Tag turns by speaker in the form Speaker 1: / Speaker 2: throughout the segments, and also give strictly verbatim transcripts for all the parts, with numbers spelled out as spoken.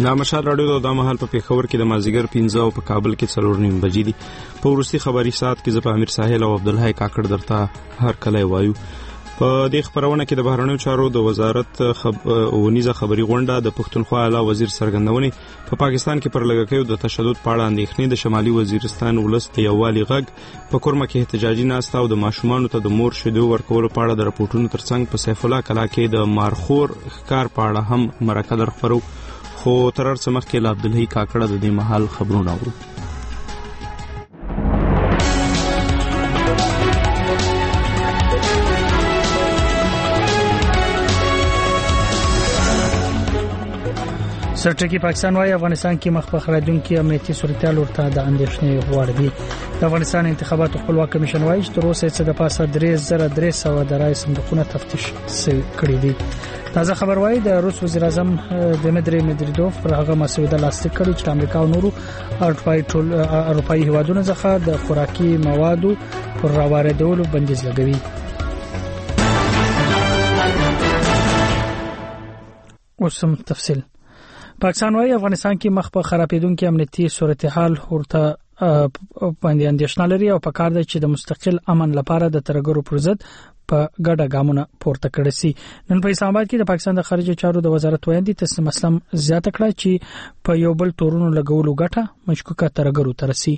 Speaker 1: نامشال رادیو د مهال په پیښور کې د مازیګر پنځه او په کابل کې څلور نیم بجې دي. په وروستي خبري ساعت کې زه په امیر ساحل او عبدالحی کاکړ درته هر کله وایو. په دې خبرونه کې د بهرنیو چارو د وزارت خب... ونیزه خبري غونډه د پښتونخوا اعلی وزیر څرګندونې په پاکستان کې پر لګکیو د تشدد په اړه اندېښنې د شمالي وزیرستان ولس د یووالي غږ په کورمه کې احتجاجي ناسته او د ماشومانو ته د مور شیدو ورکولو په اړه د راپورټونو ترڅنګ په سیف الله کلا کې د مارخور ښکار په اړه هم مرکه درخبرو. خو تر هر څه مخکې له عبدالحی کاکړه د دې مهال خبرونه اورو.
Speaker 2: سرټکی پاکستان وايي افغانستان کې مخ په خرابېدونکو امنیتي صورتحال ورته د اندېښنې وړ دي. د افغانستان انتخاباتو خپلواک کمیشن وايي چې تر اوسه څه د پاسه درې زره درې سوه د رای صندوقونه تفتیش کړي دي. تازه خبر وايي د روس وزیر اعظم دمیتری مدویدوف پر هغه مسوده لاسلیک کړي چې امریکا او نورو اروپایي هیوادونو څخه د خوراکي موادو پر راوړېدلو بندیز لګوي. اوسم تفصیل. پاکستان وايي افغانستان کې مخ په خرابېدونکو امنیتي صورتحال ورته باندې اندېښنه لري او په کار ده چې د مستقل امن لپاره د ترګرو پر ضد په ګډه ګامونه پورته کړي سي. نن په اسلام آباد کې د پاکستان د خارجه چارو د وزارت وایي تسنیم اسلام زیاته کړه چې په یو بل تورونو لګولو ګټه مشکوکه ترګرو ترسي.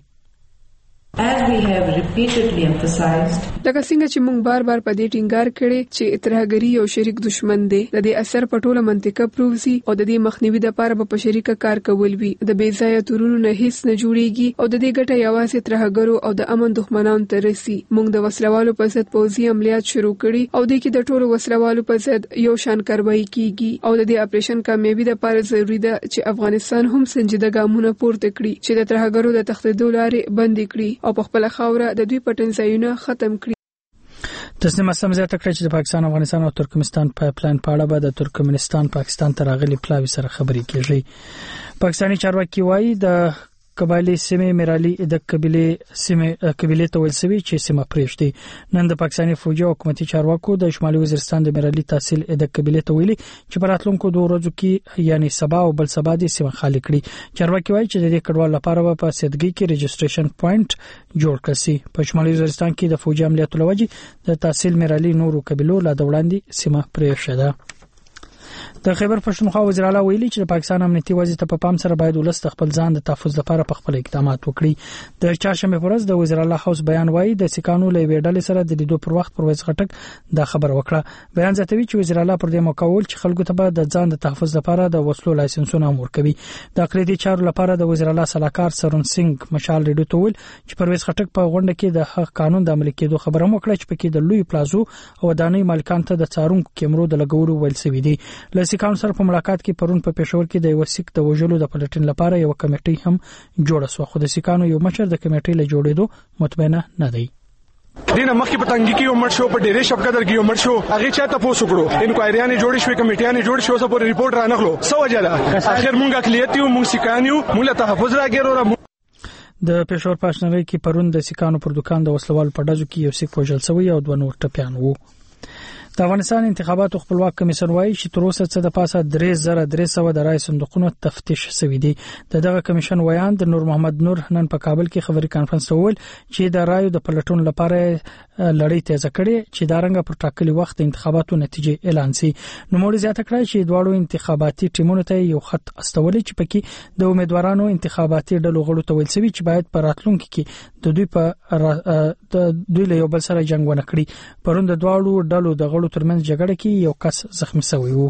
Speaker 3: As we have repeatedly emphasized,
Speaker 4: لکه څنګه چې موږ بار بار په دې ټینګار کړي چې اتحادګری یو شریک دشمن دی، د دې اثر په ټوله منطقه پروزي او د دې مخنیوي لپاره په شریکه کار کول وي. د بې ځایه تورونو نه هیڅ نه جوړيږي او د دې ګټه یوازې اتحادګرو او د امن دښمنانو ته رسي. موږ د وسلوالو په ضد پوځي عملیات شروع کړي او د کې د ټولو وسلوالو په ضد یو شان کاروایی کیږي او د دې اپریشن کامیابی لپاره ضروری ده چې افغانستان هم سنجیده ګامونه پورته کړي چې د اتحادګرو د تخدیدو لارې بند کړي او په خپل خاوره د دوی پټنځایونه ختم کړي.
Speaker 2: تسنیم اسلام زیاته کړه چې د پاکستان افغانستان او ترکمنستان پایپلاین په اړه به د ترکمنستان پاکستان ته راغلي پلاوی سره خبرې کیږي. پاکستاني چارواکي وایي د قبایلی سیمه میرالی د قبیله سیمه قبیله ته ولسوي چې سیمه پرېشتي. نن د پاکستاني فوجي او حکومتي چارواکو د شمالي وزیرستان د میرالی تحصیل د قبیله ته ویلي چې په راتلونکو دوه ورځو کې یعنی سبا او بل سبا د سیمه خالي کړي. چارواکي وایي چې د دې کډوال لپاره په سیدګي کې رجسټریشن پوینټ جوړ کړي. په شمالي وزیرستان کې د فوجي عملیاتو لوجې د تحصیل میرالی نورو قبیلو لا د وړاندې سیمه پرېښه ده. د خیبر پښتونخوا وزیر اعلی ویلي چې د پاکستان امنیتي وضعیت په پام سره باید ولست خپل ځان د تحفظ لپاره په خپل اقدامات وکړي. د چهارشنبه پر ورځ د وزیر اعلی هاوس بیان وایي د سکانو له ویډل سره د لیدو پر وخت پرویز غټک دا خبر وکړه. بیان زیاتوي چې وزیر اعلی پر دې موقع ول چې خلکو ته د ځان د تحفظ لپاره د وسلو لایسنسونه ورکوي. د اقلیتي چارو لپاره د وزیر اعلی صلاحکار سرون سنگ مشال ریډیو ته ول چې پرویز غټک په غونډه کې د حق قانون د عملي کېدو خبره وکړه چې پکې د لوی پلازو او ودانۍ مالکان ته د څارونکو کیمرو د لګولو ویل سوي دي. له سکانو سره په ملاقات کې پرون په پېښور کې د یو سیک د وژلو د پلټن لپاره یو کمیټي هم جوړه شو، خو د سکانو یو مشر د کمیټې له جوړېدو مطمئنه نه دی.
Speaker 5: دینه مخکې پتنګي کې عمر شو په ډېرې شپقدر کې عمر شو هغه چا ته پوسو کړو انکوایریانه جوړې شوې کمیټیانه جوړ شو سپور ریپورت را نغلو سو وجلا اخر مونږه کلیتیو مونږ سکانیو مونږ ته تحفظ راګیرو.
Speaker 2: د پېښور پاشنوي کې پرون د سکانو پر دکان د وسلوال په ډزو کې یو سیک وژل شوی او دوه نور ټپيان وو. د افغانستان انتخاباتو خپلواک کمیسیون وایي چې تر اوسه څه د پاسه درې زره درې سوه د رای صندوقونو تفتیش شوی دی. د دغه کمیشن ویان د نور محمد نور نن په کابل کې خبري کانفرنس ته ویل چې د رایو د پلټون لپاره لړۍ تیزه کړي چې دا رنګه پر ټاکلي وخت انتخاباتو نتیجې اعلان شي. نو موږ زیاته کړی چې دواړو انتخاباتي ټیمونو ته یو خط استولې چې پکې د امیدوارانو انتخاباتي ډلو غړو ته ویل شوی چې باید په راتلونکو کې د دوی په د دوی له یو بل سره جنگ ونه کړي. پرون د دواړو ډلو د غړو ترمنځ جګړه کې یو کس زخمی شوی وو.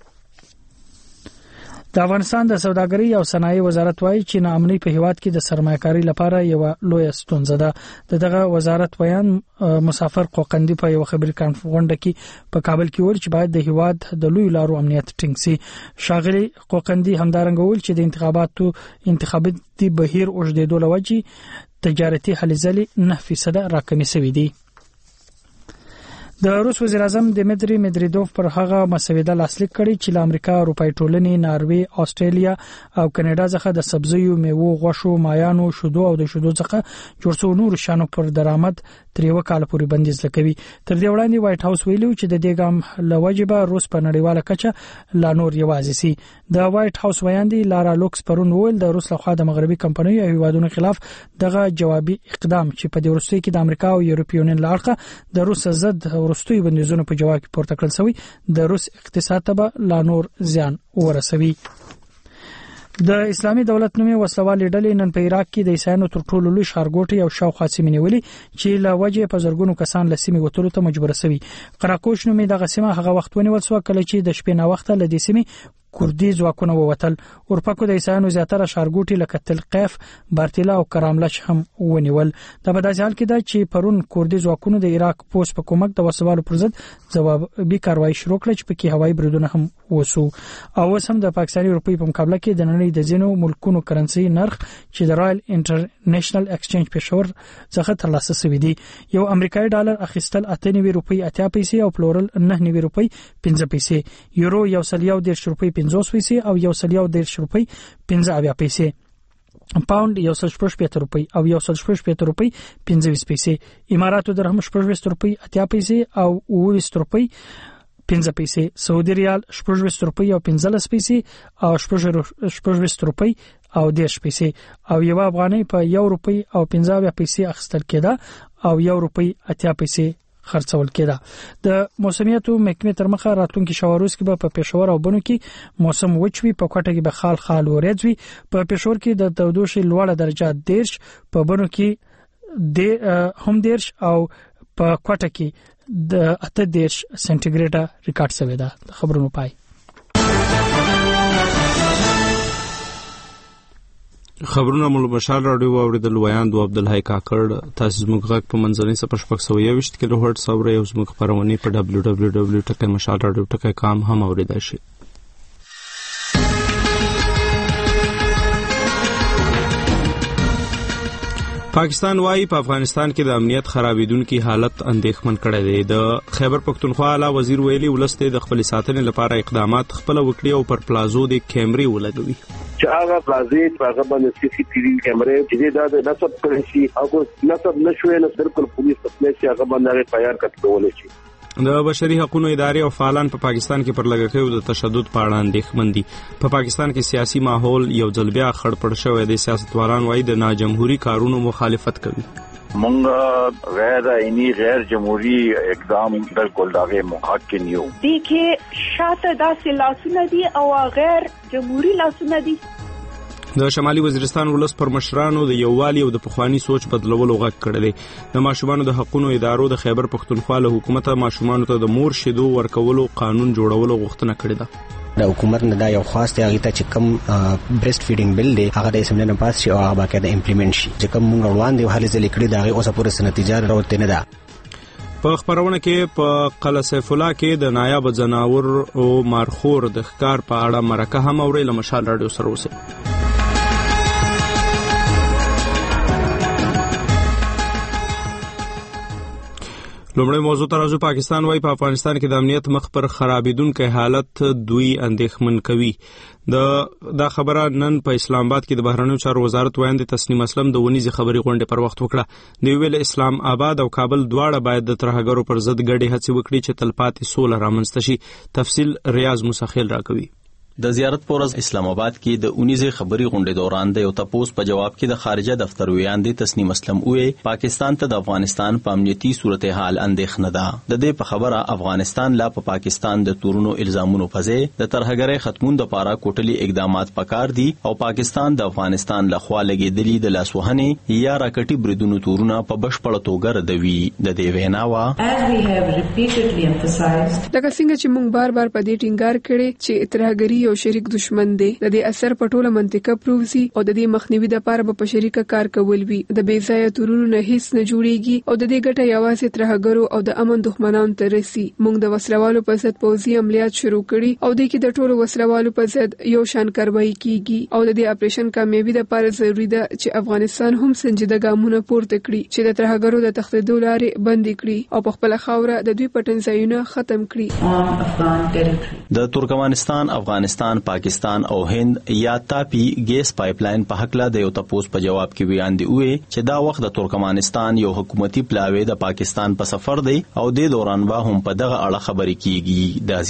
Speaker 2: د افغانستان د سوداګرۍ او صنایع وزارت وایي چې ناامني په هیواد کې د سرمایه‌کاري لپاره یو لوی ستونزه ده. دغه وزارت بیان مسافر قوقندي په یو خبري کانفرنس کې په کابل کې ویل چې باید د هیواد د لوی لارو امنیت ټینګ شي. شاغلي قوقندي همدارنګه ویل چې د انتخاباتو انتخاباتي بهیر اوږدېدو لوجې تجارتي هلې ځلې نه فیصد راکمې شوې دي. د روس وزیر اعظم دمیتری مدریدوف پر هغه مسوده لاسلیک کړي چې له امریکا، اروپای ټولنې، ناروې، استرالیا او کاناډا څخه د سبزیو، میوو، غوښو، مایانو، شودو او د شودو څخه جوړ شوی نور شانو پر درآمد تر یو کال پورې بندیز لګوي. تر دې وړاندې وایټ هاوس ویلو چې د دې ګام لوجبه روس په نړیواله کچه لا نور یوازې سي. د وایټ هاوس ویاندي لارا لوکس پرون ویل د روس لخوا د مغربي کمپنیو او هیوادونو خلاف دغه جوابي اقدام چې په دې وروستي کې د امریکا او یورپي یونین لاړه د روس ضد وروستي بندیزونو په جواب کې پورته کړل شوی د روس اقتصاد ته لا نور زیان ورسوي. د اسلامي دولت نومي وسلوالې ډلې نن په عراق کې د عیسایانو تر ټولو لوی ښارګوټي او شاوخوا سیمې نیولې چې له وجې په زرګونو کسان له سیمې وتلو ته مجبور شوي. قراقوش نومي دغه سیمه هغه وخت ونیول شو کله چې د شپې نا وخته له دې سیمې کوردي ځواکونه ووتل. اورپکو د عیسایانو زیاتره ښارګوټي لکه تلقیف، بارتیلا او کراملش هم ونیول. دا په داسې حال کې ده چې پرون کوردي ځواکونو د عراق پوس په کومک د وسوالو پر ضد ځوابي کاروایی شروع کړه چې پکې هوایي بریدونه هم وسو. او اوس هم د پاکستاني روپۍ په مقابله کې د نړۍ د ځینو ملکونو کرنسي نرخ چې د رائل انټرنیشنل ایکسچینج پېښور څخه ترلاسه شوی دی. یو امریکایي ډالر اخیستل اته نوي روپۍ اتیا پیسې او پلورل نه نوي روپۍ پنځه پیسې. یورو یو سل یو دیرش روپۍ پنځوس پیسې او یو سل یو دیرش روپۍ پنځه اویا پیسې. پاوند یو سل شپږ شپېته روپۍ او یو سل شپږ شپېته روپۍ پنځه ویشت پیسې. اماراتو درهم شپږ ویشت روپۍ اتیا پیسې او اوه ویشت روپۍ پنځه پیسې. سعودي ریال شپږ ویشت روپۍ او پنځلس پیسې او شپږ ویشت روپۍ او دیرش پیسې او یو افغانۍ په یو روپۍ او پنځه اویا پیسې اخیستل کېده او یو روپۍ اتیا پیسې خرڅول کېده. د موسمیاتو محکمې تر مخه راتلونکي شواروز کې به په پېښور او بنو کې موسم وچوي، په کوټه کې به خال خال ورېځ وي. په پېښور کې د تودوخې لوړه درجه دیرش، په بنو کې د هم دیرش او په کوټه کې د اته دیرش سنټیګریډ ریکارډ شوی ده. خبرونو پای.
Speaker 1: خبرونه مول بشار راډیو اوریدل ویاند عبدالحی کاکړ. تاسو زموږ غږ په منځنۍ صفر شپږ سوه یوویشت کیلو هرټز اورئ او زموږ خبرونه په ډبلیو ډبلیو ډبلیو ډاٹ مشال راډیو ډاٹ کام هم اوریدای شئ. پاکستان وايي په افغانستان کې د امنیت خرابېدونکي حالت اندېښمن کړی دی. د خیبر پښتونخوا اعلی وزیر ویلي ولسته د خپل ساتنې لپاره اقدامات خپل وکړي او پر پلازو د کیمرې ولګوي.
Speaker 6: چې هغه پلازې هغه باندې سی سی ټي وی کیمرې چې دا نصب کړی شي او نصب نشوي نو بالکل پولیس په پلیس هغه باندې فایر کټول شي.
Speaker 1: د بشري حقوقو ادارې او فعالان په پاکستان کې پر لګښیو د تشدد په اړه اندېښمن دي. په پاکستان کې سیاسي ماحول یو ځل بیا خړپړ شوی دی. سیاستوالان وايي د ناجمهوري کارونو مخالفت کوي.
Speaker 7: مونږ غیر عیني غیر جمهوری اقدام بالکل داغه محق کې نیو.
Speaker 8: دیکھے شاته داسې لاسونه دي او غیر جمهوری لاسونه دي.
Speaker 1: د شمالي وزیرستان ولس پر مشرانو د یووالي او د پخوانی سوچ بدلولو غږ کړی دی. د ماشومانو د حقوقو ادارو د خیبر پښتونخوا له حکومت ماشومانو ته د مور شیدو ورکولو قانون جوړولو غوښتنه کړې ده.
Speaker 9: د حکومت نه دا یو خاص دی هغه ته چې کوم بریسټ فیډینګ بل دی هغه د اسمبلی نه پاس شي او هغه باقاعده امپلیمنٹ شي. چې کوم موږ روان دی هلي ځلې کړی دا هغه اوسه پورې نتیجه راوته نه ده.
Speaker 1: په خبرونه کې په قلعه سیف الله کې د نایاب جناور او مارخور د ښکار په اړه مرکه هم اوري. له مشال راډیو سره اوسئ. لومړی موضوع ترازو پاکستان وايي په افغانستان کې د امنیت مخ پر خرابېدونکي حالت دوی اندېښمن کوي. د دا خبره نن په اسلام آباد کې د بهرنیو چارو وزارت وایند تسنیم اسلم د ونیزي خبري غونډې پر وخت وکړه. دی ویل اسلام آباد او کابل دواړه باید د ترهګرو پر ضد ګډې هڅې وکړي چې تلپاتې سوله رامنځته شي. تفصیل ریاض مسخیل راکوي.
Speaker 10: د زیارت پورز اسلام آباد کې د اونیزه خبري غونډې دوران د یو تپوس په جواب کې د خارجه دفتر ویاندې تسنیم اسلم وې پاکستان ته د افغانستان په امنیتي صورتحال اندېښنه ده. د دې په خبره افغانستان لا په پا پاکستان د تورونو الزامونو په ځای د ترهګرۍ ختمون لپاره کوټلي اقدامات پکار دي او پاکستان د افغانستان لخوا لګېدلي د لاسوهنې یا راکټي بریدونو تورونه په بشپړه توګه ردوي. د دې ویناوه
Speaker 3: لکه
Speaker 4: څنګه چې موږ بار بار په دې ټینګار کړي چې ترهګري یو شریک دشمن دی. د دې اثر په ټوله منطقه پروزي او د دې مخنیوي لپاره په شریکه کار کول وي. د بې ځایه تورونو نه هیڅ نه جوړیږي او د دې ګټه یوازې ترهګرو او د امن دښمنانو ته رسي. موږ د وسلوالو په ضد پوځي عملیات شروع کړي او د کې د ټولو وسلوالو په ضد یو شان کاروایی کیږي او د دې اپریشن کامیابی لپاره ضروری ده چې افغانستان هم سنجیده ګامونه پورته کړي چې د ترهګرو د تخریدو لارې بند کړي او په خپل خاوره د دوی پټنځایونه ختم کړي.
Speaker 10: د ترکمنستان، افغانستان، پاکستان او هند یا تاپی ګیس پایپلاین په حق لا د یو تپوس په جواب کې ویان دی وې چې دا وخت د ترکمنستان یو حکومتي پلاوی د پاکستان په سفر دی او د دوران با هم په دغه اړه خبرې کیږي. د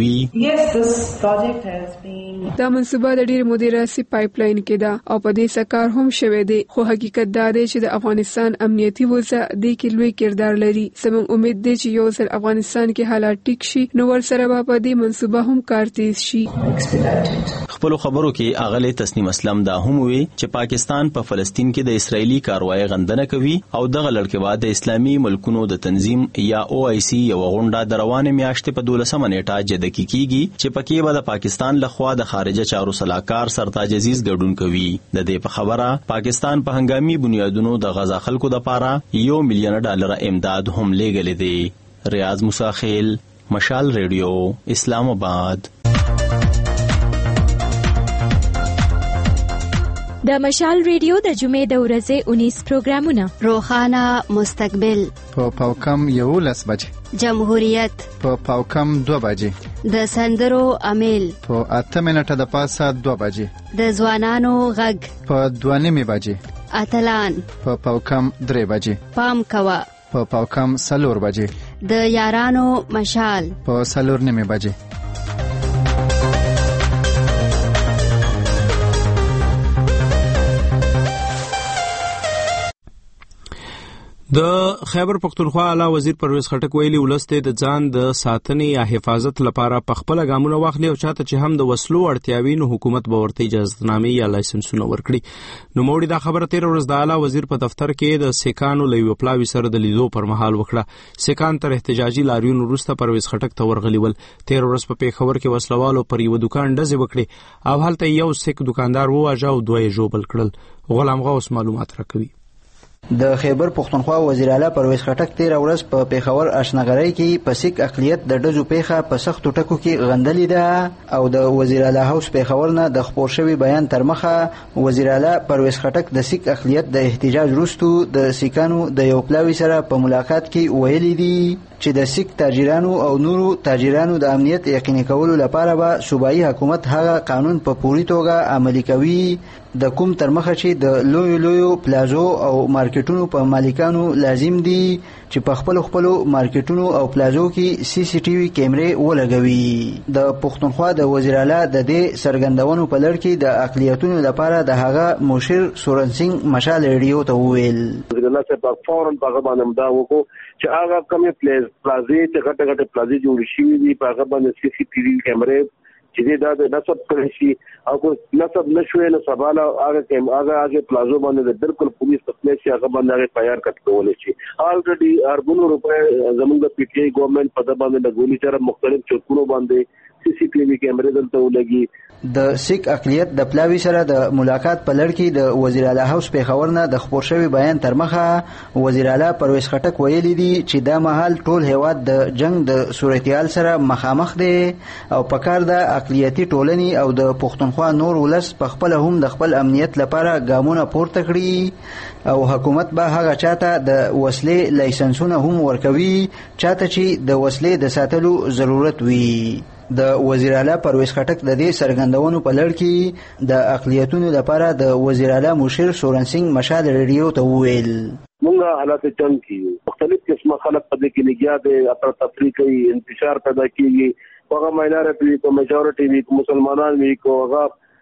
Speaker 10: ازیاتوي
Speaker 4: دا منصوبه د ډېر مدیراسي پایپلاین کې ده او په دې سکار هم شوه دی، خو حقیقت دا دی چې د افغانستان امنیتي وضع د کې لوی کردار لري. زموږ امید دی چې یو ځل افغانستان کې حالات ټیک شي نو ورسره به په دې منصوبه هم کار تیز شي.
Speaker 10: خپل خبرو کې اغلی تسنیم اسلم دا هم وی چې پاکستان په فلسطین کې د اسرایلی کاروایی غندنه کوي او دغه لړکې بعد د اسلامي ملکونو د تنظیم یا او آی سی یو غونډه د روانه میاشتې په دولسمه نیټه جده کې کیږي چې پکې به د پاکستان لخوا د خارجه چارو سلاکار سرتاج عزیز ګډون کوي. د دې په خبره پاکستان په هنګامي بنیادونو د غزا خلکو د پاره یو میلیون ډالر امداد هم لېږلې دی. ریاض مساخیل، مشال ریډیو، اسلام آباد.
Speaker 11: د مشال ریډیو د جمعې د ورځې انیس پروګرامونه: روخانه مستقبل
Speaker 12: په پاوکم یولس بجې،
Speaker 11: جمهوریت
Speaker 12: په پاوکم دو بجې،
Speaker 11: د سندرو امیل
Speaker 12: په اته منټه د پاسه دو بجې،
Speaker 11: د ځوانانو غږ په
Speaker 12: دوه نیمې بجې،
Speaker 11: اتلان
Speaker 12: په پاوکم درې بجې،
Speaker 11: پام کوه
Speaker 12: په پاوکم سلور بجې،
Speaker 11: د یارانو مشال
Speaker 12: په سلور نیمې بجې.
Speaker 1: د خیبر پختونخوا اعلی وزیر پرویز خټک ویلي ولسته د ځان د ساتنې یا حفاظت لپاره په خپل ګامونه واخلي او چاته چې هم د وسلو اړتیاوي نو حکومت به ورته اجازهنامې یا لایسنسونه ورکړي. نو موړي دا خبره تیر ورځ د اعلی وزیر په دفتر کې د سیکانو لوي پلاوي سره د لیدو پر مهال وکړه. سیکان تر احتجاجي لاریون وروسته پرویز خټک ته ورغلي ول. تیر ورځ په پیښور کې وسلوالو پر یو دکان ډزې وکړي او هلته یو سیک دکاندار وواژه او دوی جوبل کړل. غلام غوث معلومات راکوي.
Speaker 13: د خیبر پختونخوا وزیر اعلی پرویز خټک تیر ورځ په پیښور آشنغرۍ کې په سیک اقلیت د ډزو پیښه په سختو ټکو کې غندلې ده او د وزیر اعلی هاوس پیښور نه د خپور شوی بیان تر مخه وزیر اعلی پرویز خټک د سیک اقلیت د احتجاج وروسته د سیکانو د یو پلاوي سره په ملاقات کې ویلي دي چې د سیک تاجرانو او نورو تاجرانو د امنیت یقیني کولو لپاره به صوبایي حکومت هغه قانون په پوری توګه عملي کوي د کوم تر مخه چې د لوی لوی پلازو او مارکیټونو په مالکانو لازم دي چې په خپل خپل مارکیټونو او پلازو کې سی سی ټي وي کیمرې ولګوي. د پښتونخوا د وزیر اعلی د دې سرګندونو په لړ کې د اقلیتونو لپاره د هغه مشر سورن سنگ مشال ریډیو ته وویل
Speaker 6: وزیر اعلی صاحب فورن په هغه باندې مدا وکړو چې هغه کومه پلیز پلازې ته غټه غټه پلازې جوړ شي دي په هغه باندې سی سی ټي وي کیمرې چې دا د نسب کړی شي او کو نسب نشوي نو سباله هغه کیم هغه هغه پلازو باندې بالکل پولیس خپل شي هغه باندې فایر کټ کول شي. الریډي اربونو روپے زموږ د پی ټی آی ګورنمنت په د باندې د ګولي چر مختلف چوکونو باندې سی سی ټي وي کیمرې دلته ولګي.
Speaker 13: د سیک اقلیت د پلاوی سره د ملاقات په لړ کې د وزیر اعلی هاوس پیښور نه د خبر شوی بیان تر مخه وزیر اعلی پرویز خټک ویلي دي چې دا مهال ټول هیواد د جنگ د صورتحال سره مخامخ دي او پکار د اقلیتي ټولنې او د پښتونخوا نور ولس په خپل هم د خپل امنیت لپاره ګامونه پورته کړي او حکومت به هغه چاته د وسلې لایسنسونه هم ورکوي چاته چې د وسلې د ساتلو ضرورت وي. د وزیر اعلی پرویز خټک د دې سرګندونو په لړ کې د اقلیتونو لپاره د وزیر اعلی مشر سورن سنگ مشال ریډیو ته وویل
Speaker 6: موږ حالات جنگ کې مختلف قسمه خلک په دې کې لګیا دي اتر تفریق کوي انتشار پیدا کیږي هغه ماینورټي کو میجورټي وی مسلمانان وی کو هغه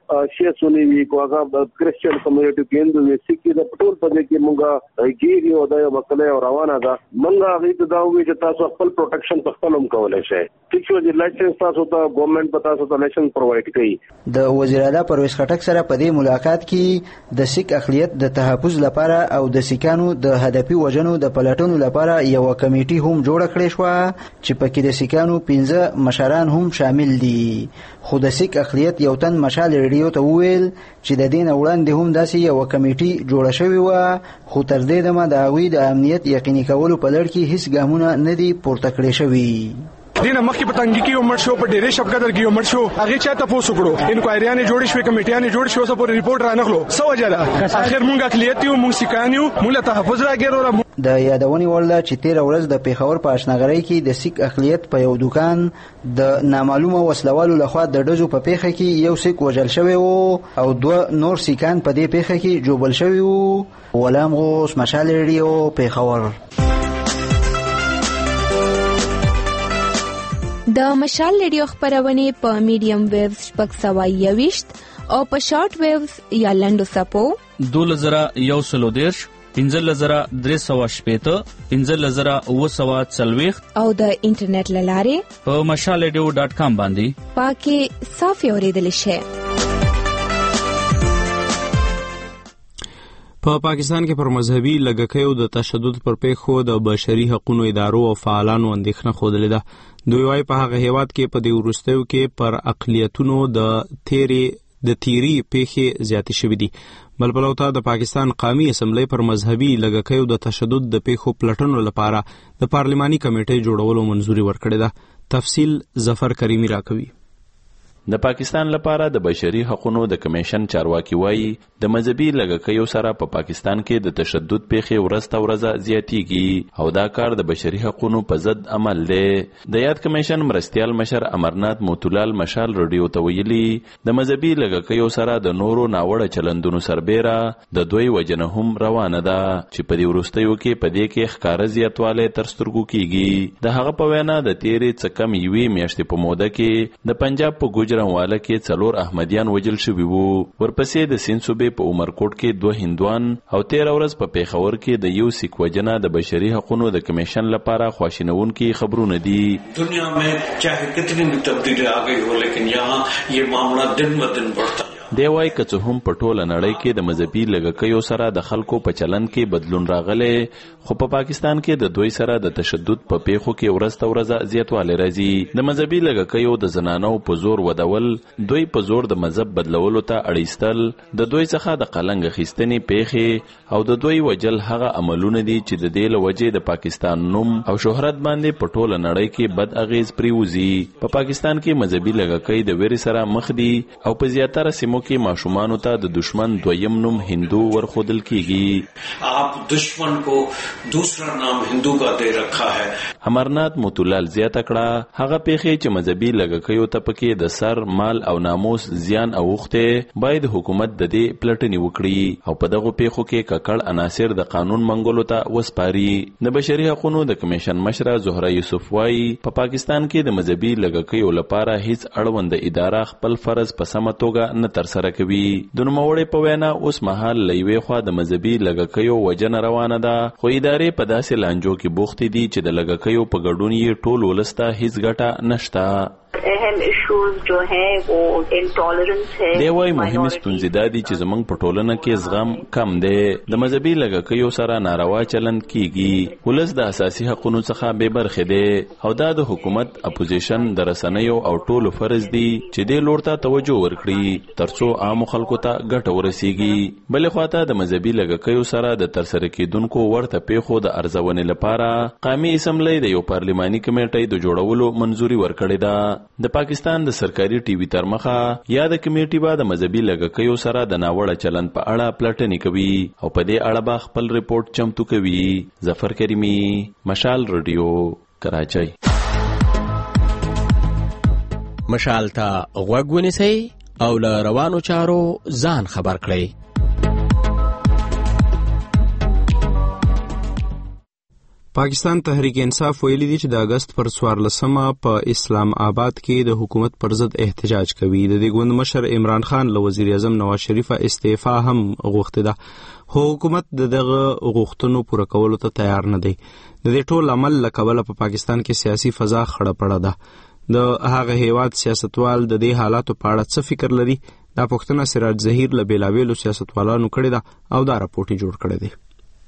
Speaker 6: شیعه سنی وی کو هغه کرسچن کمیونټي کې هندو وی سکھ د ټول په دې کې مونږه ګیری او د مسله روانه ده مونږه هغه ته دا وی چې تاسو خپل پروټیکشن په خپل هم کولای شئ ټیک شو چې لایسنس تاسو ته ګورنمنت پتا تاسو ته لایسنس پرووایډ کوي
Speaker 13: د وزیر اعلی پرویز خټک سره په دې ملاقات کې د سکھ اقلیت د تحفظ لپاره او د سکانو د هدفي وجنو د پلاتونو لپاره یو کمیټي هم جوړ کړې شو چې پکې د سکانو پنځه مشران هم شامل دي خو د سکھ اقلیت یو تن مشال ریډیو ته ویل چې د دین وړاندې هم داسې یو کمیټي جوړه شوې و خو تر دې دمه د هغوی د امنیت یقیني کولو په لړ کې هیڅ ګامونه نه دي پورته کړی شوي
Speaker 5: دینه مخکې په تنګي کې عمر شو په ډېرې شپقدر کې عمر شو هغه چاته پوسو کړو انکوایریانه جوړې شوې کمیټیانه جوړ شو سپور ریپورت را نغلو سو وجه ده اخر مونږه اقلیتیو مونږ سکانیو مونږ ته تحفظ راګیرو
Speaker 13: د یادونې وړ ده چې تیر ورځ د پیښور په اشنغرۍ کې د سکھ اقلیت په یو دکان د نامعلومه وسلوالو لخوا د ډزو په پیښه کې یو سکھ وژل شوی وو او دوه نور سکان په دې پیښه کې جوبل شوی وو ولام غوس مشال ریډیو پیښور
Speaker 11: د مشال ریډیو خبرونه په میډیم ویوز شپږ سوه یوویشت او په شارټ ویوز یا لنډو سپو
Speaker 14: دوله زره یو سلو دیرش پنځه زره درې سوه شپېته پنځه زره اوه سوه څلوېښت
Speaker 11: او د انټرنیټ له لارې
Speaker 14: په مشال ریډیو ډاټ کام باندې
Speaker 11: پاکي صافي اورېدلی شئ.
Speaker 1: په پاکستان کې پر مذهبي لږکیو د تشدد پر پیښو د بشري حقوقو ادارو او فعالانو اندېښنه ښودلې ده. دوی وايي په هغه هیواد کې په دې وروستیو کې پر اقلیتونو د تیرې د تیری پیښې زیاتې شوې دي. بل بلو ته د پاکستان قومي اسمبلی پر مذهبي لږکیو د تشدد د پیښو پلټنو لپاره د پارلماني کمیټې جوړولو منځوري ورکړې ده. تفصیل ظفر کریمی راکوي.
Speaker 15: د پاکستان لپاره د بشري حقوقو د کمیشن چارواکي وایي د مذهبي لږکیو سره په پا پاکستان کې د تشدد پیښې ورځ تر ورځې زیاتېږي او دا کار د بشري حقوقو په ضد عمل دی. د یاد کمیشن مرستیال مشر امرنات موتولال مشال رادیو ته ویلي د مذهبي لږکیو سره د نورو ناوړه چلندونو سربیره د دوی وجنه هم روانه ده چې په دې وروستیو کې په دې کې ښکاره زیاتوالی تر سترګو کیږي. د هغه په وینا د تیرې څه کم یوې میاشتې په موده کې د پنجاب په ګوجرانواله کې څلور احمدیان وجل شوي وو. ورپسې د سیند صوبې په عمرکوټ کې دوه هندوان او تیره ورځ په پیښور کې د یو سکھ وجنه د بشري حقوقو د کمیشن لپاره خواشینونکي خبرونه دي.
Speaker 16: دنیا میں چاہے کتنی بھی تبدیلی آ گئی ہو لیکن یہاں یہ معاملہ دن ب دن بڑھتا
Speaker 15: دی وای که څه هم په ټوله نړۍ کې د مذهبي لږکیو سره د خلکو په چلن کې بدلون راغلی خو په پاکستان کې د دوی سره د تشدد په پیښو کې ورځ تر ورځه زیاتوالی راځي. د مذهبي لږکیو د زنانو په زور ودول، دوی په زور د مذهب بدلولو ته اړیستل، د دوی څخه د قلنګ اخیستنې پیښې او د دوی وجل هغه عملونه دي چې د دې له وجې د پاکستان نوم او شهرت باندې په ټوله نړۍ کې بد اغیز پریوزي. په پاکستان کې مذهبي لږکي د ویرې سره مخ دي او په زیاتره سیمو کې ماشومانو ته د دشمن دویم نوم هندو ورخودل کیږي.
Speaker 16: آپ دشمن کو دوسرا نام هندو کا دے رکھا ہے.
Speaker 15: امرنات موتولال زیاته کړه هغه پیښې چې مذهبي لږکیو ته پکې د سر مال او ناموس زیان اوخته باید حکومت د دې پلټنې وکړي او په دغه پیښو کې ککړ عناصر د قانون منګولو ته وسپاري. د بشري حقوقو د کمیشن مشره زهره یوسف وايي په پاکستان کې د مذهبي لږکیو لپاره هیڅ اړوند اداره خپل فرض په سمه توګه نه ترسره کوي. د نوموړي په وینا اوس مهال لوي خوا د مذهبي لږکیو وجنه روانه ده خو ادارې په داسې لانجو کې بوختې دي چې د لږکیو په ګډون یې ټول ولسته هیڅ ګټه نشته.
Speaker 17: اہم ایشوز جو ہیں وہ انټالرنس ہے.
Speaker 15: دی وايي مهمه ستونزې دا دي چې زمونږ په ټولنه کې زغم کم دی. د مذهبي لږکیو سره ناروا چلند کیږي. ولس د اساسي حقوقو څخه بې برخې دی او دا د حکومت اپوزیشن د رسنیو او ټولو فرض دی چې دې لور ته توجه ورکړي ترڅو عام خلکو ته ګټه ورسیږي. بلې خواته د مذهبي لږکیو سره د ترسره کیدونکو ورته پیښو د ارزونې لپاره قومي اسمبلی د یو پارلماني کمیټې د جوړولو منځوري ورکړې ده. د پاکستان د سرکاري ټي وي تر مخه یا د کمیټې به د مذهبي لږکیو سره د ناوړه چلند په اړه پلټنې کوي او په دې اړه به خپل ریپورت چمتو کوي. ظفر کریمی، مشال رادیو، کراچۍ.
Speaker 18: مشال ته غوږ ونیسئ او له روانو چارو ځان خبر کړئ.
Speaker 1: پاکستان تحریک انصاف ویلي دي چې د اگست پر څوارلسمه په اسلام آباد کې د حکومت پر ضد احتجاج کوي. د دې ګوند مشر عمران خان له وزیر اعظم نواز شریف استعفا هم غوښتې ده، خو حکومت دغه غوښتنو پوره کولو ته تیار نه دی. د دې ټول عمل له کبله په پاکستان کې سیاسي فضا خړه پړه ده. د هغه هیواد سیاستوال د دې حالاتو په اړه څه فکر لري؟ دا پوښتنه سراج ظهیر له بیلاویلو سیاستوالانو کړې ده او دا راپورټ جوړ کړی دی.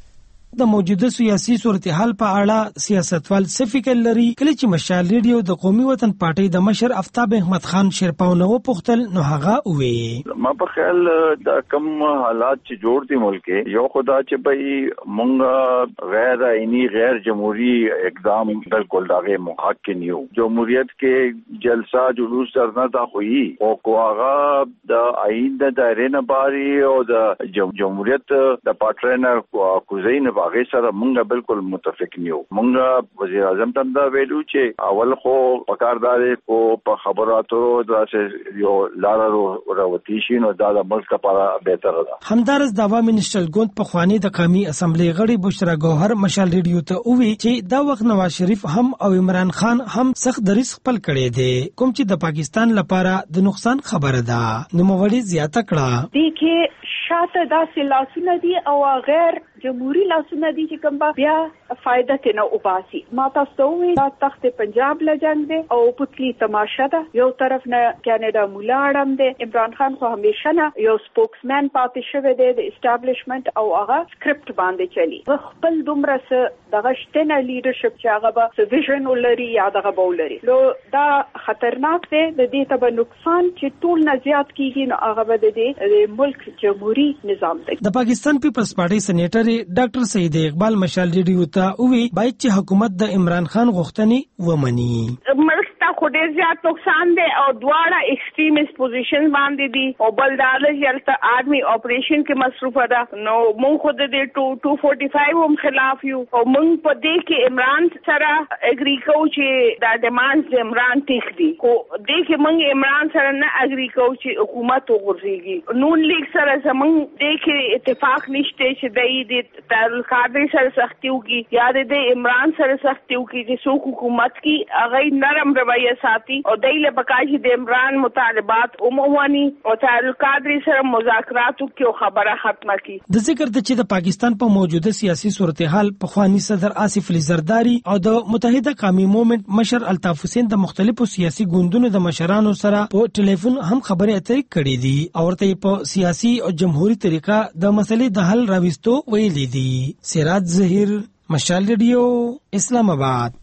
Speaker 19: د موجوده سیاسي صورتحال په اړه سیاستوال څه فکر لري؟ کله چې مشال ریډیو د قومي وطن پارټي د مشر آفتاب احمد خان شیرپاو نو پوښتل نو هغه وې
Speaker 7: ما په خیال دا کم حالات چې جوړ دي ملک یو خدا چې بھئی مونږ غیر آئینی غیر جمهوری اقدام بالکل داغه محق کې نیو. جمهوریت کې جلسہ جلوس درنه دا خوئی او کو هغه د آئین د دایره نه باري او د جمهوریت د پاترنه کوزین هغه سره مونږه بالکل متفق نیو. مونږه وزیر اعظم ته دا ویلو چې اول خو پکاردارې کو په خبراتو داسې یو لارو راوتی شي نو دا د ملک لپاره بهتره ده.
Speaker 19: همدارس د عوامي نېشنل ګوند په خواني د قومي اسمبلی غړي بشرا ګوهر مشال ریډیو ته وویل چې دا وخت نواز شریف هم او عمران خان هم سخت دریس خپل کړي دي کوم چې د پاکستان لپاره د نقصان خبره ده. نو موړي زیاته کړه
Speaker 8: دي کې شاته داسې لاسونه دي او غیر جمهوری لاسونه دي چې کوم بیا فائدہ کې نه وباسي. ما تاسو وی دا تخت پنجاب لجنګ دی او پتلی تماشا ده. یو طرف نه کینیډا مولا اړم دی. عمران خان خو همیشه نه یو سپوکسمن پاتې شوی دی د اسټابلیشمنت او هغه سکرپټ باندې چلی. خپل دومره څه دغه شتنه لیډرشپ چې هغه به ویژن ولري یا دغه بولري نو دا خطرناک دی. د دې ته به نقصان چې ټول نه زیات کیږي نو هغه به د ملک جمهوری نظام دی.
Speaker 19: د پاکستان پیپلز پارټي سېنیټر ډاکټر سعید اقبال مشال ریډیو ته وی باید چې حکومت د عمران خان غوښتنې ومني.
Speaker 20: ملک ته خو ډېر زیات نقصان دی او دواړه ایکسټریمست پوزیشن باندې دي او بل دا چې هلته آرمي اپریشن کې مصروفه ده. نو مونږ خو د دې ټو فورټي فایو هم خلاف یو او مونږ په دې کې عمران سره اګری کوو چې دا ډیمانډز د عمران تیخ دي خو دې کې مونږ عمران سره نه اګری کوو چې حکومت وغورځيږي. نون لیگ سره زمونږ دې کې اتفاق نشته چې دای تعال قادری سره سختیو کی یا د عمران سره سختیو کی چې څوک حکومت کی هغه نرم رویه ساتي او دایله بقای د عمران مطالبات عمومي او تعال قادری سره مذاکراتو کې خبره ختمه کی.
Speaker 19: د ذکر د چې د پاکستان په موجوده سیاسي صورتحال په خواني صدر آصف علي زرداری او د متحده قومي موومېنټ مشر الطاف حسین د مختلفو سیاسي ګوندونو د مشرانو سره په ټلیفون هم خبرې اترې کړې دي او ورته په سیاسي او جمهوریت طریقه د مسلې د حل راوستو ویلي دي. سراج ظهیر مشال ریډیو اسلام آباد.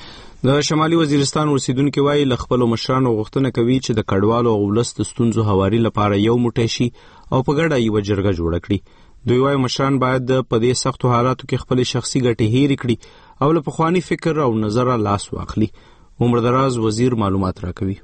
Speaker 1: د شمالي وزیرستان اوسیدونکو وایي ل خپل مشرانو غوښتنه کوي چې د کډوالو او ولست ستونزو هواري لپاره یو موټی شي او په ګډه یو جرګه جوړ کړي. دوی وایي مشران باید په دې سختو حالاتو کې خپل شخصي ګټې هېرې کړي او له پخواني فکر او نظر لاس واخلي. عمر دراز وزیر معلومات راکوي.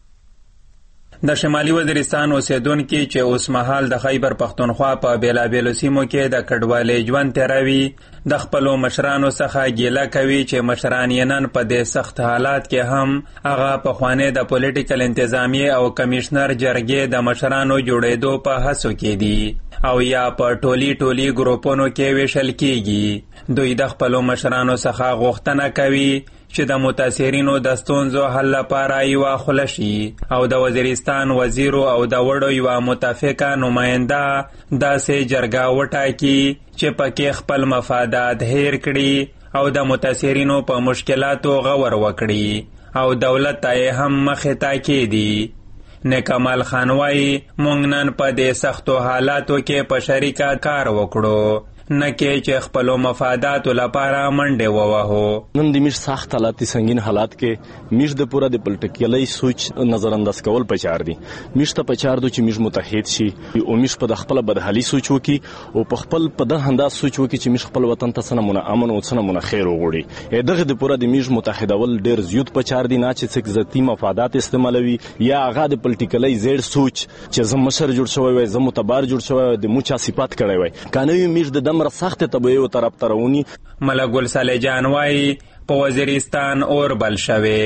Speaker 21: د شمالي وزیرستان اوسیدونکو چې اوس مهال د خیبر پختونخوا په بیلابیلو سیمو کې د کډوالۍ ژوند تیروي د خپلو مشرانو څخه ګیله کوي چې مشران یې نن په دې سخت حالات کې هم هغه پخوانۍ د پولیټیکل انتظامیې او کمیشنر جرګې د مشرانو جوړېدو په هڅو کې دي او یا په ټولي ټولي ګروپونو کې ویشل کېږي. دوی د خپلو مشرانو څخه غوښتنه کوي چې د متاثرینو د ستونزو حل لپاره یوه خوله شي او د وزیرستان وزیر او د وړو یوه متفقه نماینده داسې جرګه وټاکي چې پکې خپل مفادات هیر کړي او د متاثرینو په مشکلاتو غور وکړي او دولت ته هم مخې ته کېږي. نکمال خان وایي موږ نن په دې سختو حالاتو کې په شریکه کار وکړو نه کې چې خپل مفادات لپاره منډه ووهو.
Speaker 22: نن د مش سخت حالات سنگین حالات کې مش د پوره د پولیټیکلي سوچ نظر انداز کول پچار دي. مش ته پچار دو چې مش متحد شي او مش په خپل بدحالي سوچ وکي او په خپل په د انداز سوچ وکي چې مش خپل وطن ته سنمونه امن او سنمونه خیر وغوړي. دغه د پوره د مش متحدول ډیر زیات پچار دي نه چې څک ذاتی مفادات استعمالوي یا هغه د پولیټیکلي زیر سوچ چې زم مشر جوړ شوی وي زم متبار جوړ شوی د موچا صفات کړی وي کانوي مش د دمر سخت تبعیو طرف ترونی.
Speaker 21: ملک ګل صالح جان وایي په وزیرستان اور بل شوی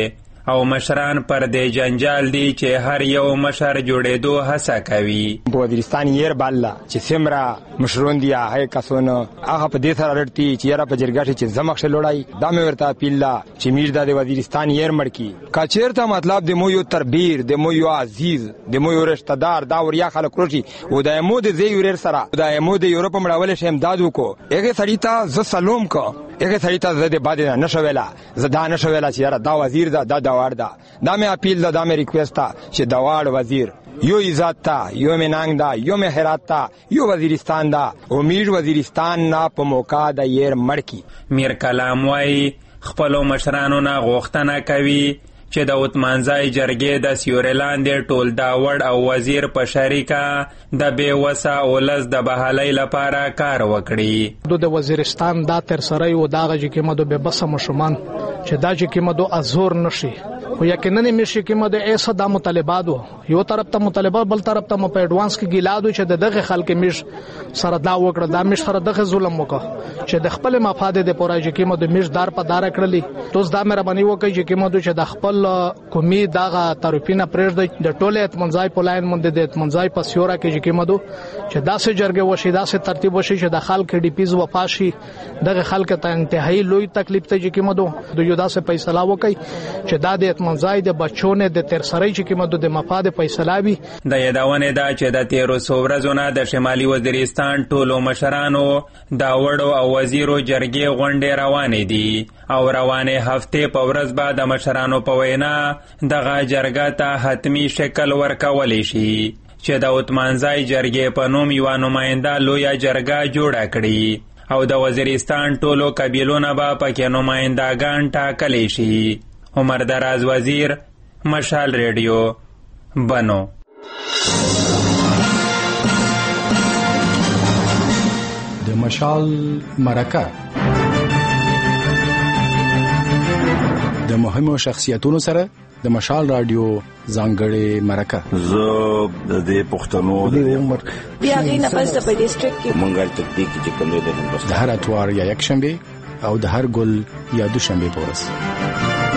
Speaker 21: او مشران پر دې جنجال دي چې هر یو مشر جوړېدو هڅه کوي.
Speaker 2: په وزیرستان یې بالا چې سمرا مشرون دي هغه کسونه هغه په دې سره رټي چې یاره په جرګه چې زمخ شلوړای دا مې ورته پیلا چې میر د وزیرستان یې مړکی کچیرته مطلب د مو یو تربیر د مو یو عزیز د مو یو رشتہ دار دا وریا خلک روشي او د مو د زی یورر سره د مو د یورپ مړول شم دادو کو هغه سړیتا ز سلام کو هغه سړیتا ز د باد نه نشویلا زدا نشویلا چې یاره دا وزیر دا دا داوړ دا دا مې اپیل دا دا مې ریکوست چې داوړ وزیر یو عزت تا یو مننګ دا یو مهرات تا یو وزیرستان دا امید وزیرستان نا په موقع د ير مړکی.
Speaker 21: میر کلام وايي خپل مشرانو نه غوښتنه کوي چې د عثمانزای جرګې د سیورلان د ټول داوړ او وزیر په شریکه د بې وسه اولس د بحالۍ لپاره کار وکړي.
Speaker 9: د وزیرستان دا تر سره یو داغه چې کمه د بې بسه مشمان چې دا چې کمه د ازور نشي خو یقینا مشي کمه د ایسه د مطالباتو یو طرف ته مطالبات بل طرف ته په اډوانس کې ګیلادو چې دغه خلک مش سره دا وکړه دا مش سره دغه ظلم وکړه چې د خپل مفاده د پروژې کې مو د مش دار په دار کړلی توس دا مې ربانی وکړي چې مو چې د خپل کومي دغه طرفینه پرېږدي د ټوله اتمنځای په لاین مونږ د اتمنځای په سیورا کې چې مو چې داسې جرګه وشي داسې ترتیب وشي چې د خلک ډي پیز وفاشي دغه خلک ته انتهایی لوی تکلیف ته چې مو د یو داسې فیصله وکړي چې دا د منځای د بچونه د تر سره چې کومه د مفاد فیصله وي.
Speaker 21: د یادونه ده چې د تیرو څو ورځو نه د شمالي وزیرستان ټولو مشرانو د وړو او وزیرو جرګې غونډې روانې دي او روانې هفته په ورځ به د مشرانو په وینا دغه جرګه ته حتمی شکل ورکولی شي چې د عثمانزای جرګې په نوم یوه نماینده لویه جرګه جوړه کړي او د وزیرستان ټولو قبیلونه به پکې نمایندګان ټاکلی شي. عمر دراز وزیر مشال ریډیو بنو.
Speaker 23: د مشال مرکه د مهمو شخصیتونو سره د مشال رادیو ځانګړې مرکه
Speaker 24: زه د دې پښتنو د عمر
Speaker 25: بیا غي نه پس په ډیسټریکټ کې
Speaker 24: مونږه تطبیق چې کوم د هندوستان
Speaker 23: د هر اتوار یا یک شنبه او د هر ګل یا دوشنبه په ورځ.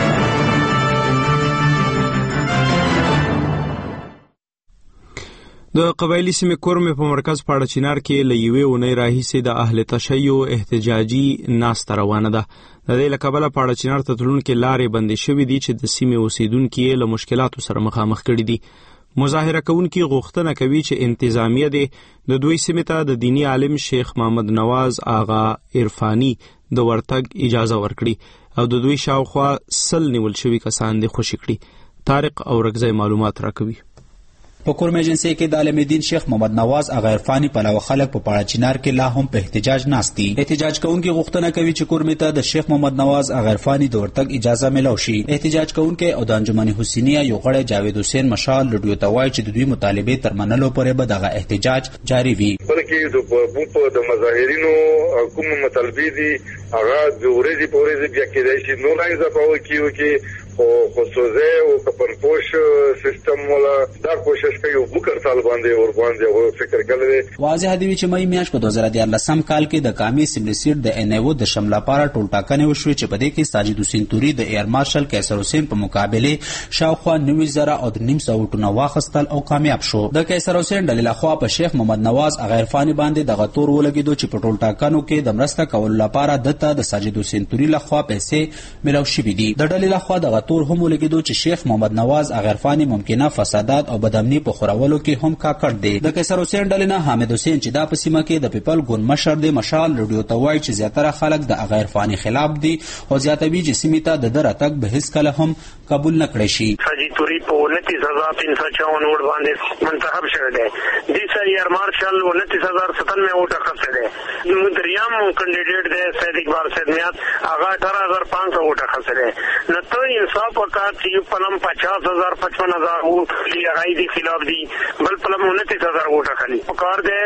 Speaker 1: د قبایلی سیمې کورمې په مرکز پاړه چینار کې له یوې اونۍ راهیسې د اهل تشیع احتجاجي ناسته روانه ده. د دې له کبله پاړه چینار ته تلونکي لارې بندې شوې دي چې د سیمې اوسیدونکي یې له مشکلاتو سره مخامخ کړي دي. مظاهره کوونکي غوښتنه کوي چې انتظامیه دې د دوی سیمې ته د دینی عالم شیخ محمد نواز آغا عرفاني د ورتګ اجازه ورکړي او د دوی شاوخوا سل نیول شوي کسان دې خوشي کړي. طارق اورګزی معلومات راکوي.
Speaker 26: په کورم ایجنسی کې د عالم دین شیخ محمد نواز آغا عرفاني په علاوه خلک په پاړه چینار کې لا هم په احتجاج ناست دي. احتجاج کوونکي غوښتنه کوي چې کورم ته د شیخ محمد نواز آغا عرفاني د ورتګ اجازه ملو شي. احتجاج کوونکي او د انجمن حسینیه یو غړی جاوید حسین مشال لډیو ته وایي چې د دوی مطالبه تر منلو پورې به دغه احتجاج جاری وي.
Speaker 27: بلکې د په د مظاهرینو کوم مطالبه دي هغه د ورځې په ورځ بیا کېدای شي نو نه ځپاو کیو کې او خصوصي او کپنپوش سیستم ولا دا کوشش کوي او بوکر سال باندې اور باندې او فکر کوي.
Speaker 26: واضح دی چې مې میاشت په دوه زره دیارلسم کال کې د کامی سیملی سیټ د ان ایو د شمله لپاره ټول ټاکنې وشوې چې په دې کې ساجد حسین توري د ایر مارشل کیسر حسین په مقابله شاوخوا نوي زره او نیم سو ټونه واخستل او کامیاب شو. د کیسر حسین د لخوا په شیخ محمد نواز آغا عرفاني باندې د غتور ولګیدو چې په ټول ټاکنو کې د مرسته کول لپاره دته د ساجد حسین توري لخوا پیسې ملو شوې دي. د ډلې لخوا د غتور هم ولګیدو چې شیخ محمد نواز آغا عرفاني ممکنه فسادات او بدامنی په خورولو کې هم کاکړ دی. د کیسر حسین ډلې نه حامد حسین چې دا په سیمه کې د پیپل ګوند مشر دی مشال لډیو ته وایي چې زیاتره خلک د آغا عرفاني خلاف دي او زیاتوي چې سیمه ته د دراتک به هیڅ کله هم قبول نه کړی شي.
Speaker 28: ساجد توري په انتیس هزار تین سو چون ووټ باندې منتخب شوی دی. د سر ایر مارشل انتیس هزار ستانوے ووټ اخیستی دی. دریم کینډیډیټ دی سید اقبال سید میات هغه اٹھارہ ہزار پانچ سو ووټ اخیستی دی. نو ته انصاف وکړه چې پلم پچاس هزار پچپن هزار ووټ هغه دي خلاف دي بل پلم انتیس هزار ووټ اخلي. پکار دی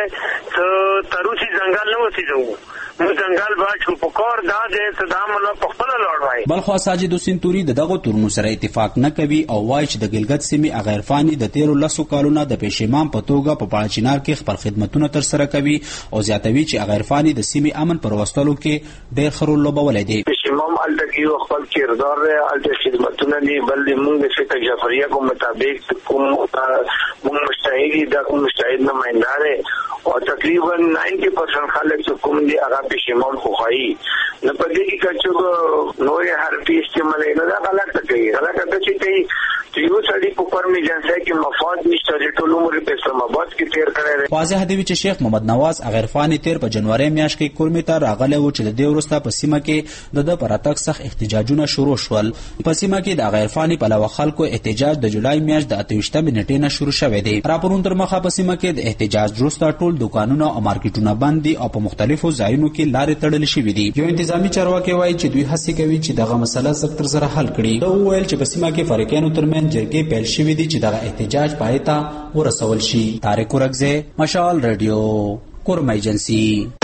Speaker 28: ته تروسی ځنګل نه وسیدو موږ ځنګل باچو پکار دا دی ته دا مله په خپل لوړ وای.
Speaker 26: بل خو ساجد حسین توري دغه تورنو سره اتفاق نه کوي او وایي چې د ګلګت سیمې آغا عرفاني د تیرو لسو کالونو د پېشمام په توګه په پاړه چینار کې خپل خدمتونه تر سره کوي او زیاتوي چې آغا عرفاني د سیمې امن پر وستلو کې ډېر خرول لوبولای دی.
Speaker 28: پېشمام هم الته کې خپل کردار دی الته خدمتونه دي بل موږ د فقه جعفریه کو مطابق کوم موږ مجتهدی دا کوم مجتهد نمائنده دی او تقریبا نائنٹی پرسنٹ خلک چې کوم دي هغه پښیمان خوخایي نه پدې کې کچو نوې حرفي استعمال نه دا غلط کوي غلط کوي چې یو سړي په پرمي جنسه کې مفاد نشته چې ټول عمر په اسلام آباد کې تیر کړی.
Speaker 26: واضح دی چې شیخ محمد نواز اغیرفانی تیر په جنوري میاشت کې کورمې ته راغلی و چې د دې وروسته په سیمه کې د د پراتک سخت احتجاجونه شروع شول. په سیمه کې د اغیرفانی په لور خلکو احتجاج د جولای میاشت د اته ویشتمې نیټې نه شروع شوی دی. راپورونو تر مخه په سیمه کې د احتجاج وروسته ټول دکانونه او مارکیټونه بند دي او په مختلفو ځایونو کې لارې تړل شوې دي. یو انتظامی چارواکي وایي چې دوی هڅه کوي چې دغه مسله سختر سره حل کړي. دا وویل چې په سیمه کې فریقانو ترمن جرګې پیل شوې دي چې دغه احتجاج پای ته ورسول شي. طارق ورغزه، مشال رادیو، کورم ایجنسی.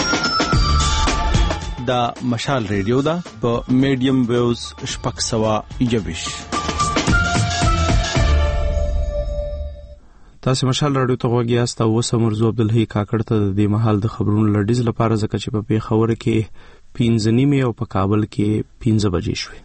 Speaker 3: دا مشال ریډیو دا په میډیم ویوز شپږ سوه یوویش. تاسو مشال رادیو ته غوږی یاست او اوس مرزو عبدالحی کاکړ ته د دې مهال د خبرونو لړیز لپاره ځکه چې په پیښور کې پنځه نیمې او په کابل کې پنځه بجې شوې.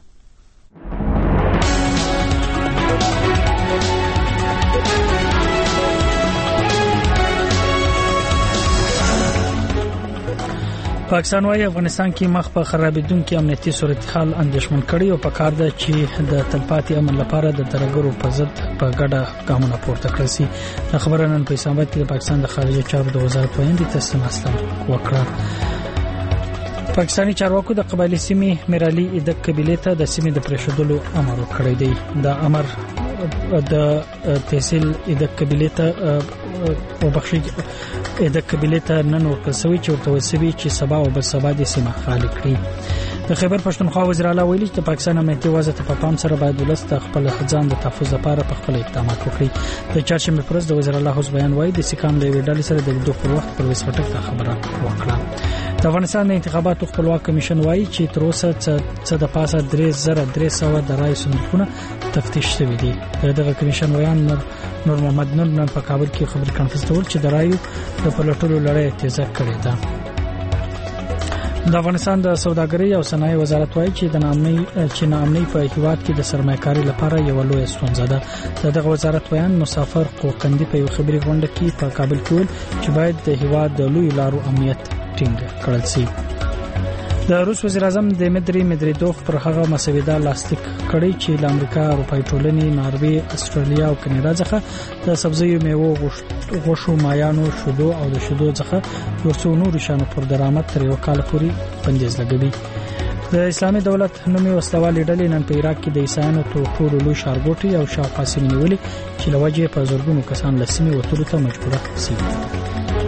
Speaker 4: پاکستان وايي افغانستان کې مخ په خرابېدونکو امنیتي صورتحال اندېښمن کړي او په کار ده چې د تلپاتې امن لپاره د ترګرو په ضد په ګډه ګامونه پورته کړي شي. د خبرو نن په اسلام آباد کې د پاکستان د خارجه چارو د وزارت ویاندې تسلیم اسلام وکړه. پاکستاني چارواکو د قبایلی سیمې میرالي ادک قبیله ته د سیمې د پرېښودلو امر وکړی دی. د امر د تحصیل ادک قبیله ته وبخښي ادک قبیله ته نن ورکړل شوی چې ورته وسوي چې سبا او بل سبا د سیمه خالي کړي. د خیبر پښتونخوا وزیر اعلی ویلي چې د پاکستان امنیتي وضع ته په پام سره باید ولست خپل ځان د تحفظ لپاره په خپل اقدامات وکړي. د چهارشنبه پرز د وزیر اعلی حوز بیان وایي د سکام د ویډال سره د لیدو پر وخت پر وسپټک ته خبره وکړه. د افغانستان د انتخاباتو خپلواک کمیشن وایي چې تر اوسه څه د پاسه درې زره درې سوه د رای صندوقونه تفتیش شوي دي. دغه کمیشن ویان نور محمد نور نن په کابل کې خبري کانفرنس ته ول چې د رایو د پلټلو لړۍ تیزه کړې ده. د افغانستان د سوداګرۍ او صنایع وزارت وایي چې د نامنۍ چې نامنۍ په هیواد کې د سرمایه‌کاري لپاره یو لوی ستونزه ده. دغه وزارت ویان مسافر قوقندي په یو خبري غونډه کې په کابل کې ویل چې باید د هیواد د لوی لارو امنیت ټینګ کړل شي. د روس وزیر اعظم دمیتری مدریدوف پر هغه مسوده لاسلیک کړی چې د امریکا، اروپای ټولنې، ناروې، استرالیا او کاناډا څخه د سبزیو، میوو، غوښو، مایانو، شیدو او د شیدو څخه ورڅو نورو شیانو پر درآمد تر یو کال پورې بندیز لګوي. د اسلامي دولت نومي وسلوالې ډلې نن په عراق کې د عیسایانو تر ټولو لوی ښارګوټي او شاوخوا سیمې نیولې چې له وجې په زرګونو کسان له سیمې وتلو ته مجبوره شي.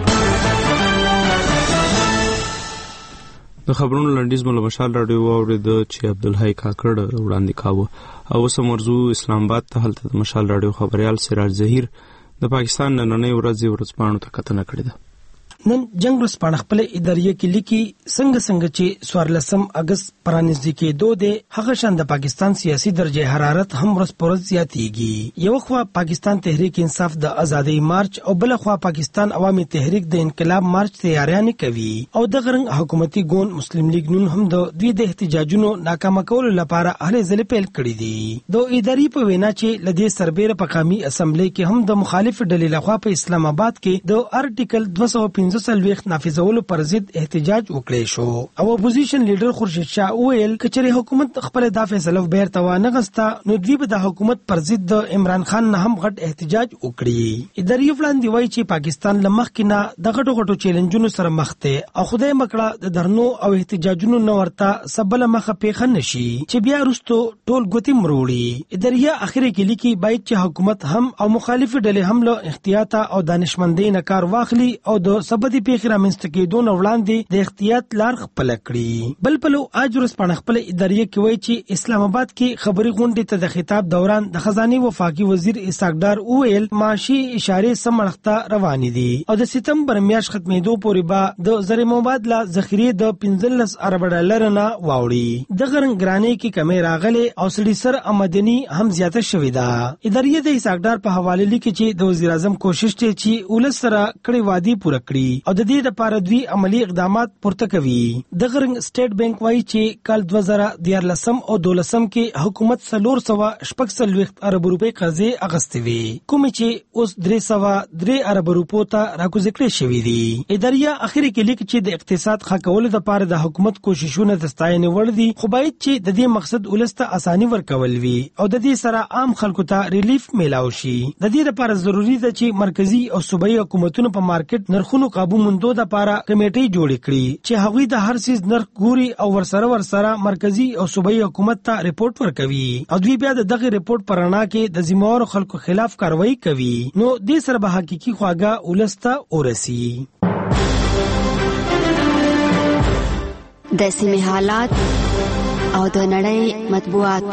Speaker 1: د خبرونو لنډیز مله مشال راډیو واورید چې عبدالحی کاکړ وړاندې کاوه او اوس مرزو اسلام آباد ته هلته د مشال راډیو خبريال سراج ظهیر د پاکستان نننۍ ورځ ورځپاڼو ته کتنه کړې ده.
Speaker 19: نن جنگ ورځپاڼه خپل اداریه کې لیکي څنګه څنګه چې څوارلسم اگست پرانیزدي کېدو دی هغه شان د پاکستان سیاسي درجه حرارت هم ورځ پر ورځ زیاتېږي. یو خوا پاکستان تحریک انصاف د ازادۍ مارچ او بل خوا پاکستان عوامي تحریک د انقلاب مارچ تیاریانې کوي او د غرنګ حکومتي ګوند مسلم لیگ نون هم د دوی د احتجاجونو ناکامه کولو لپاره هلې ځلې پیل کړې دي. د اداري په وینا چې لدې سربېره په قومي اسمبلی کې هم د مخالف ډلې لخوا په اسلام آباد کې د ارټیکل دوه سوه پنځه سلويخت نافذولو پر ضد احتجاج وکړی شو او اپوزیشن لیډر خورشید شاه ویل کچري حکومت خپل د فیصله بیرته ونه غستا نو دوی به د حکومت پر ضد د عمران خان نه هم غټ احتجاج وکړي. اداري وړاندې وایي چې پاکستان لمخ کې نه د غټو غټو چیلنجونو سره مخ ته او خدای مکړه د درنو او احتجاجونو نو ورته سبله مخه پیخه نشي چې بیا رستو ټول ګوتی مروړي. اداریه اخر کې لیکي باید چې حکومت هم او مخالف ډلې هم له احتیاط او دانشمندۍ نه کار واخلي او د سبدي پیخ رامنځته کېدو نه وړاندې د احتیاط لار خپل کړي. بل پلو اج ورځپاڼه خپل اداریه کې وایي چې اسلام آباد کې خبري غونډې ته د خطاب دوران د خزانه وفاقي وزیر اسحاق ډار ویل معاشي اشاره سمړخته روانې دي او د سپتمبر میاشت ختمېدو پورې به د زر مبادله ذخیره د پنځلس ارب ډالر نه واوړي. د غرنګرانی کې کمی راغله او سړي سر آمدنی هم زیاته شوې ده. اداریه د اسحاق ډار په حواله لیکي چې د وزیر اعظم کوشش ته چې ولس سره کړي وادي پوره کړي او د دې لپاره دوی عملی اقدامات پورته کوي. د غرنګ سټیټ بانک وایي چې کال دوه زره دیارلسم او دولسم کې حکومت څلور سوه شپږ څلوېښت ارب روپۍ قرضې اخیستې وې، کومې چې اوس درې سوه درې ارب روپو ته راکوزې کړې شوي دي. اداریه اخر کې لیکي چې د اقتصاد ښه کولو لپاره د حکومت کوششونه د ستاینې وړ دي، خو باید چې د دې مقصد ولس ته اساني ورکول وي او د دې سره عام خلکو ته ریلیف میلاو شي. د دې لپاره ضروري ده چې مرکزی او صوبایي حکومتونو په مارکیټ نرخونو قابو موندو لپاره کمیټې جوړې کړي چې هغوی د هر څیز نرخ ګوري او ورسره ورسره مرکزی او صوبایي حکومت ته ریپورت ورکوي او دوی بیا د دغه ریپورت پر رڼا کې د ذمہوارو خلکو خلاف کاروایی کوي. نو دې سره به حقيقي خواږه ولس ته ورسي.
Speaker 5: د سیمې حالات او د نړۍ مطبوعات.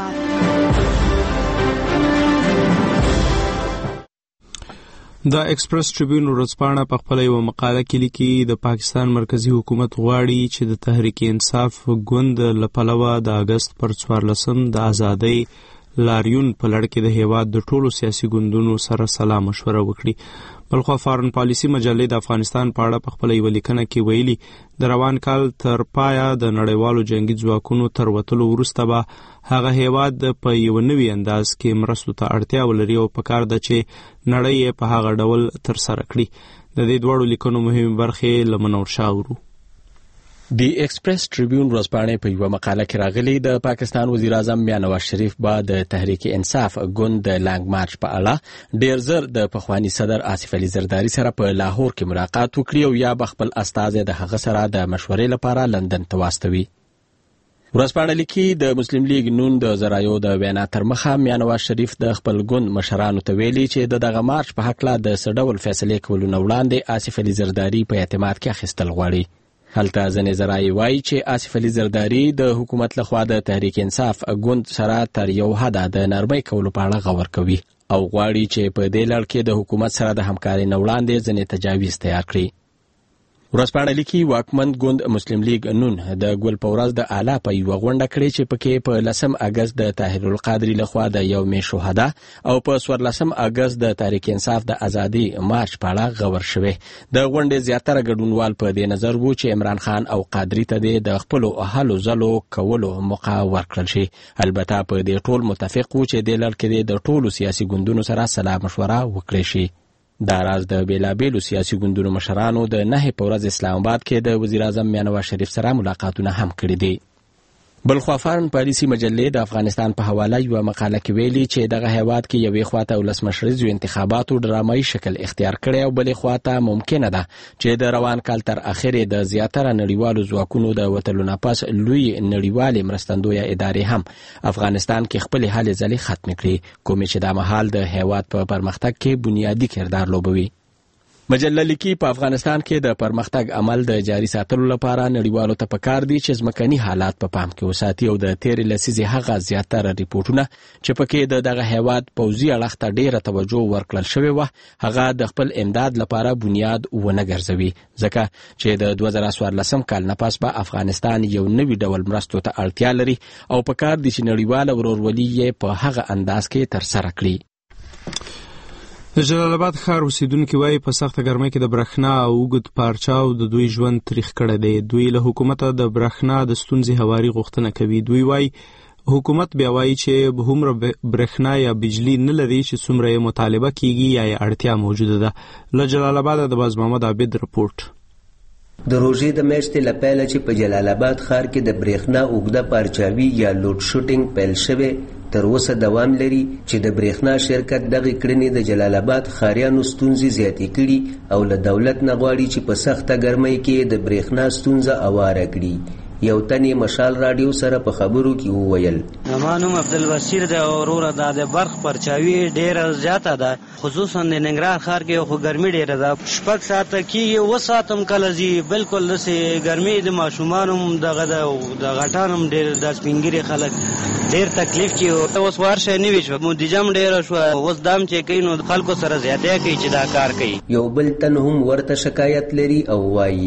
Speaker 3: د ایکسپریس ټریبیون ورځپاڼه په خپله یوه مقاله کې لیکي د پاکستان مرکزی حکومت غواړي چې د تحریک انصاف ګوند له پلوه د اګست پر څوارلسم د ازادۍ لاریون په لړ کې د هیواد د ټولو سیاسي ګوندونو سره سلا مشوره وکړي. بلخوا فارن پالیسي مجلې د افغانستان په اړه په خپله یوه لیکنه کې ویلي د روان کال تر پایه د نړیوالو جنګي ځواکونو تر وتلو وروسته به هغه هیواد په یوه نوي انداز کې مرستو ته اړتیا ولري او پکار ده چې نړۍ یې په هغه ډول ترسره کړي. د دې دواړو لیکنو مهمې برخې له منور شاه اورو.
Speaker 18: دی ایکسپریس ټریبیون ورځپاڼې په یوه مقاله کې راغلي د پاکستان وزیر اعظم میا نواز شریف به د تحریک انصاف ګوند د لانګ مارچ په اړه ډیر زر د پخوانی صدر آصف علي زرداری سره په لاهور کې ملاقات وکړي او یا به خپل استازی د هغه سره د مشورې لپاره لندن ته واستوي. ورځپاڼه لیکي د مسلم لیگ نون د ذرایعو د وینا تر مخه میا نواز شریف د خپل ګوند مشرانو ته ویلي چې د دغه مارچ په هکله د څه ډول فیصلې کولو نه وړاندې آصف علي زرداری په اعتماد کې اخیستل غواړي. هلته ځینې ذرایع وایي چې آصف علي زرداری د حکومت لخوا د تحریک انصاف ګوند سره تر یو حده د نرمۍ کولو په اړه غور کوي او غواړي چې په دې لړ کې د حکومت سره د همکارۍ نه وړاندې ځینې تجاویز تیار کړي. ورځپاڼه لیکي واکمن ګوند مسلم لیگ نون د ګل په ورځ د اعلی په یوه غونډه کړې چې پکې په لسم اګست د طاهر القادري لخوا د یوم شهدا او په څوارلسم اګست د تحریک انصاف د ازادي مارچ په اړه غور شوی. د غونډې زیاتره ګډونوال په دې نظر وو چې عمران خان او قادري ته د خپل هلو ځلو کولو موقع ورکړل شي. البته په دې ټول متفق وو چې د لړ کې د ټولو سیاسي ګوندونو سره سلا مشوره وکړي شي. دا راز د بیلابیلو سیاسي ګوندونو مشرانو د نهې په ورځ اسلام آباد کې د وزیر اعظم میا نواز شریف سره ملاقاتونه هم کړي دي. بلخوا فارن پالیسي مجلې د افغانستان په حواله یوه مقاله کې ویلي چې دغه هیواد کې یوې خواته ولسمشریزو انتخاباتو ډرامایي شکل اختیار کړی او بلې خواته ممکنه ده چې د روان کال تر اخرې د زیاتره نړیوالو ځواکونو د وتلو نه پس لوی نړیوالې مرستندویه ادارې هم افغانستان کې خپلې هلې ځلې ختمې کړي، کومې چې دا مهال د هیواد په پرمختګ کې بنیادي کردار لوبوي. مجله لیکي په افغانستان کې د پرمختګ عمل د جاري ساتلو لپاره نړیوالو ته پکار دي چې ځمکني حالات په پام کې وساتي او د تیرې لسیزې هغه زیاتره ریپورټونه چې پکې د دغه هیواد پوځي اړخ ته ډیره توجه ورکړل شوې وه هغه د خپل امداد لپاره بنیاد ونه ګرځوي، ځکه چې د دوه زره څوارلسم کال نه پس به افغانستان یو نوي ډول مرستو ته اړتیا لري او پکار دي چې نړیواله ورورولي یې په هغه انداز کې ترسره کړي.
Speaker 3: د جلال آباد ښار اوسیدونکي وایي په سخته ګرمۍ کې د برېښنا او اوږد پارچاو د دوی ژوند تریخ کړی دی. دوی له حکومته د برېښنا د ستونزې هواري غوښتنه کوي. دوی وایي حکومت بیا وایي چې هومره برېښنا یا بجلی نه لري چې څومره یې مطالبه کیږي یا یې اړتیا موجوده ده. له جلال آباد د باز محمد عابد رپورټ.
Speaker 6: د روژې د میاشتې له پیله چې په جلال آباد ښار کې د برېښنا اوږده پارچاوي یا لوډ شوټینګ پیل شوی تر اوسه دوام لري چې د برېښنا شرکت دغې کړنې د جلال آباد ښاریانو ستونزې زیاتې کړي او له دولت نه غواړي چې په سخته ګرمۍ کې د برېښنا ستونزه اواره کړي. یو تن یې مشال راډیو سره په خبرو کې وویل:
Speaker 10: زما نوم عبدالبصیر دی او وروره دا د برق پرچاوي ډېره زیاته ده، خصوصا د ننګرهار ښار کې خو ګرمي ډېره ده. شپږ ساعته کېږي، اووه ساعت هم کله ځي. بلکل داسې ګرمي د ماشومان هم دغه ده او د غټان هم ډېر دا سپین ږیري خلک ډېر تکلیف کې. اوس ورشه نوي شوه، بودیجه هم ډېره شوه، اوس دام چې کوي نو خلکو سره زیاتی کوي چې دا کار کوي.
Speaker 6: یو بل تن هم ورته شکایت لري او وایي: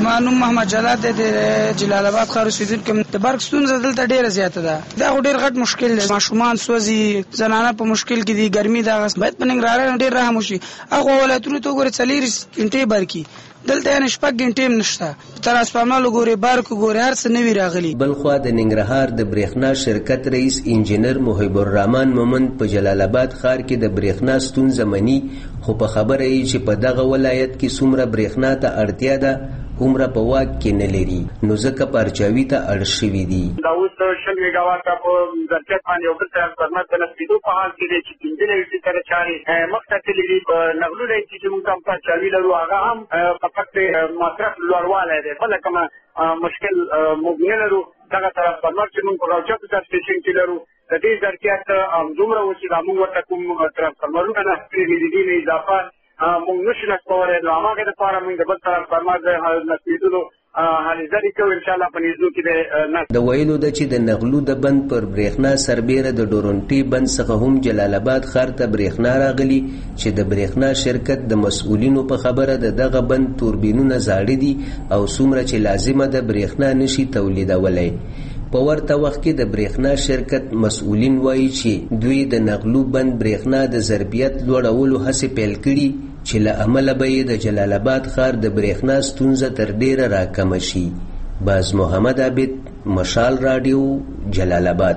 Speaker 7: زما نوم محمد جلال دی د جلال آباد ښار اوسیدونکی یم. د برق ستونزه دلته ډېره زیاته ده. دا خو ډېر غټ مشکل دی. ماشومان سوځي، زنانه په مشکل کې دي، ګرمي دغه باید په ننګرهار ډېر رحم وشي. هغه ولایتونو ته وګورئ څلېرویشت غنټې برقي، دلته یې شپږ غنټې هم نشته. ترانسفارمر وګورئ، برق وګورئ، هر څه نوي راغلي.
Speaker 6: بلخوا د ننګرهار د برېښنا شرکت رئیس انجینر محب الرحمن مومند په جلال آباد ښار کې د برېښنا ستونزه مني، خو په خبره یې چې په دغه ولایت کې څومره برېښنا ته اړتیا ده هومره په واک کې نه لري، نو ځکه پرچاوي ته اړ شوي دي.
Speaker 28: دا اوس شل میګاواټه په ظرفیت باندې یو بل ترانسفارمر د نصبېدو په حال کې دی چې پنځه نوي سره چارې مخته تللي دي. په نغلو دی چې موږ هم پرچاوي لرو، هغه هم په فقط مصرف لوړوالی دی. بله کومه مشکل موږ نه لرو. دغه ترانسفارمر چې موږ په راوچکو سب سټیشن کې لرو، د دې ظرفیت همدومره و چې دا موږ ورته کوم ترانسفارمرونه نصبېږي، د دې نه اضافه موږ نشو نصبولی. نو هماغې دپاره موږ د بل ترانسفارمر د نصبېدلو هلې ځلې کوو. انشاءالله په نږدو کې به
Speaker 6: د ویلو ده چې د نغلو د بند پر برېښنا سربیره د ډورنټي بند څخه هم جلال آباد ښار ته برېښنا راغلي، چې د برېښنا شرکت د مسؤلینو په خبره د دغه بند توربینونه زاړه دي او څومره چې لازمه ده برېښنا نشي تولیدولی. په ورته وخت کې د برېښنا شرکت مسؤلین وایي چې دوی د نغلو بند برېښنا د ظرفیت لوړولو هڅې پیل کړي، چې له امله به یې د جلال آباد ښار د برېښنا ستونزه تر ډېره راکمه شي. باز محمد عابد، مشال راډیو، جلال آباد.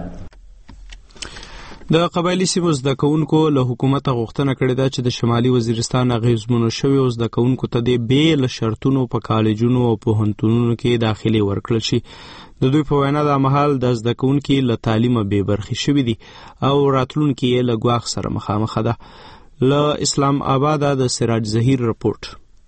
Speaker 3: د قبایلی سیمو زده کوونکو له حکومت غوښتنه کړې ده چې د شمالي وزیرستان اغیزمنو شویو زده کوونکو ته د بیل شرطونو په کالجونو او پوهنتونونو کې داخلي ورکړل شي. د دوی په وینا دا مهال د زده کوونکي له تعلیمه بې برخې شوي دي او راتلونکي یې له ګواښ سره مخامخ ده. له اسلام آباد د سراج ظهیر رپورټ.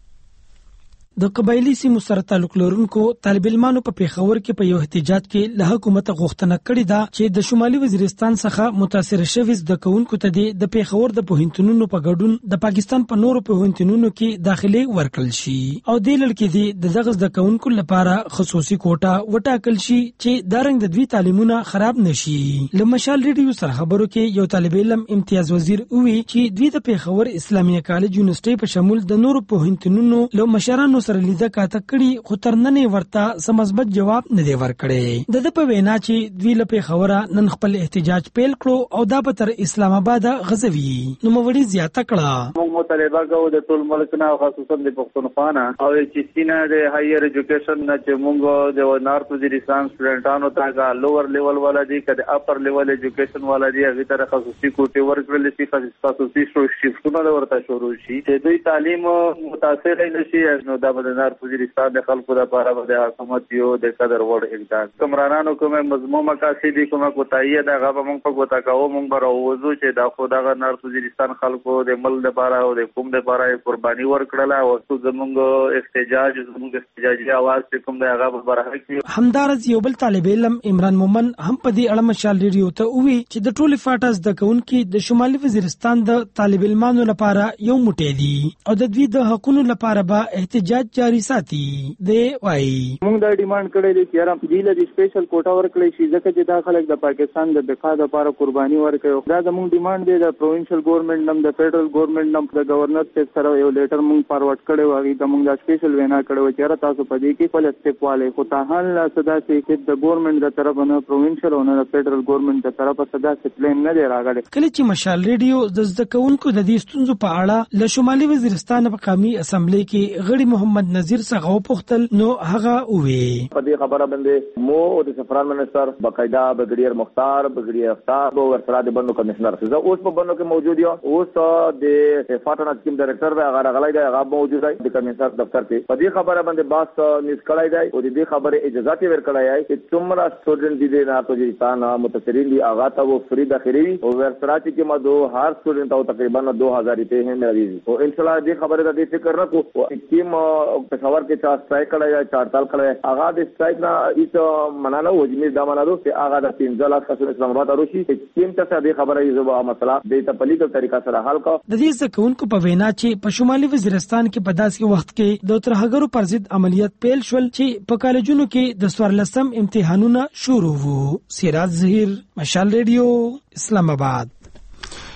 Speaker 19: د قبایلی سیمو سره تعلق لرونکو طالب علمانو په پیښور کې په یو احتجاج کې له حکومت غوښتنه کړې ده چې د شمالي وزیرستان څخه متاثر شوي زده کوونکو ته د پیښور د پوهنتونونو په ګډون د پاکستان په نورو پوهنتونونو کې داخلي ورکړل شي او د لړکې د دغه زده کوونکو لپاره خصوصي کوټه وټاکل شي چې دا رنګ د دوی تعلیمونه خراب نشي. له مشال ریډیو سره خبرو کې یو طالب علم امتیاز وزیر وی چې دوی د پیښور اسلامي کالج یونیورسيټي په شمول د نورو پوهنتونونو له مشرانو سره لیده کاته کړي، خو تر نن ورته سم مثبت جواب نه دی ورکړی. د د په وینا چې دوی له پیښوره نن خپل احتجاج پیل کړو او دا به تر اسلام آباد غزوي. نو موري زیاته کړه
Speaker 11: موږ مطالبه کوو د ټول ملک نه او خصوصا د پښتونخوا نه او چې سینه د هایر ایجوکیشن نه چې موږ د نارث وزیرستان سټوډنټانو ته لوور لیول والا دي کده اپر لیول ایجوکیشن والا دي هغه تر خصوصي کوټه ورکړل شي، خصوصي شیفتونه ورته شروع شي چې دوی تعلیم متاثر نه شي. نو دا د نارث وزیرستان د خلکو لپاره د حکومت یو د قدر وړ اقدام کمرانانو کومه مضمون مقاصد کومه کوتاهیه د غو موږ په کوتا کوو موږ راوځو چې دا خو د نارث وزیرستان خلکو د مل لپاره او د قوم لپاره قرباني ورکړله او زموږ احتجاج زموږ احتجاجي आवाज کوم د هغه برخه کې.
Speaker 19: همدارز یو بل طالب علم عمران مومن هم په دې اړه مشال ریډیو ته وی چې د ټولي فاټاز د کونکي د شمالي وزیرستان د طالب علمانو لپاره یو موټی دي او د دوی د حقوقو لپاره به احتجاج جاری ساتي. دی وای
Speaker 11: موږ دا ډیماند کړی دی چې را دی له سپیشل کوټا ورکړی شي ځکه چې دا خلک د پاکستان د بقا لپاره قرباني ورکړي. دا زموږ ډیماند دی. د پروینشل ګورنمنت نم د فدرل ګورنمنت نم د گورنر صاحب سره یو لیټر موږ فارورډ کړی و. هغه د موږ د سپیشل وینا کړو چې را تاسو په دې کې خپل استقبال خو ته حال صدا چې د ګورنمنت د طرف نه پروینشل او نه د فدرل ګورنمنت د طرف صدا سپلیم نه دی راغلی.
Speaker 19: کله چې مشال ریډیو د زده کوونکو د دې ستونزو په اړه له شمالي وزیرستان په قومي اسمبلی کې غړي محمد نذیر څخه وپوښتل نو هغه وی
Speaker 12: په دې خبره باندې مو او د سفران منسٹر باقاعده بریګیډیر مختار بریګیډیر افطار او ورسره د بندو کمشنر زه اوس په بندو کې موجود یم. اوس د فاټن اسکیم ډایریکټر و هغه غلای دی هغه موجود دی د کمشنر دفتر کې. په دې خبره باندې باس نیوز کړای دی او د دې خبره اجازه تی ورکړای دی چې څومره سټوډنټ دي د نارث وزیرستان متاثرین دي هغه ته و فری داخلي او ورسره چې ما دو هر سټوډنټ او تقریبا دو هزار روپے ہیں میری او ان شاء الله دې خبره د دې فکر رکھو. اسکیم په خبر کې چا سټرایک کړای چار سال کړای هغه د سټرایک نه هیڅ منانه وځي دا منادو چې هغه د پنځه لک خلک اسلام آباد اروشي اسکیم ته دې خبره یې زو مسله د تپلیت طریقه سره حل کا.
Speaker 19: د دې ځکهونکو په وینا چې په شمالي وزیرستان کې په داسې وخت کې د ترهګرو پر ضد عملیات پیل شول چې په کالجونو کې د څوارلسم امتحانونه شروع وو. سراج ظهیر، مشال ریډیو، اسلام آباد.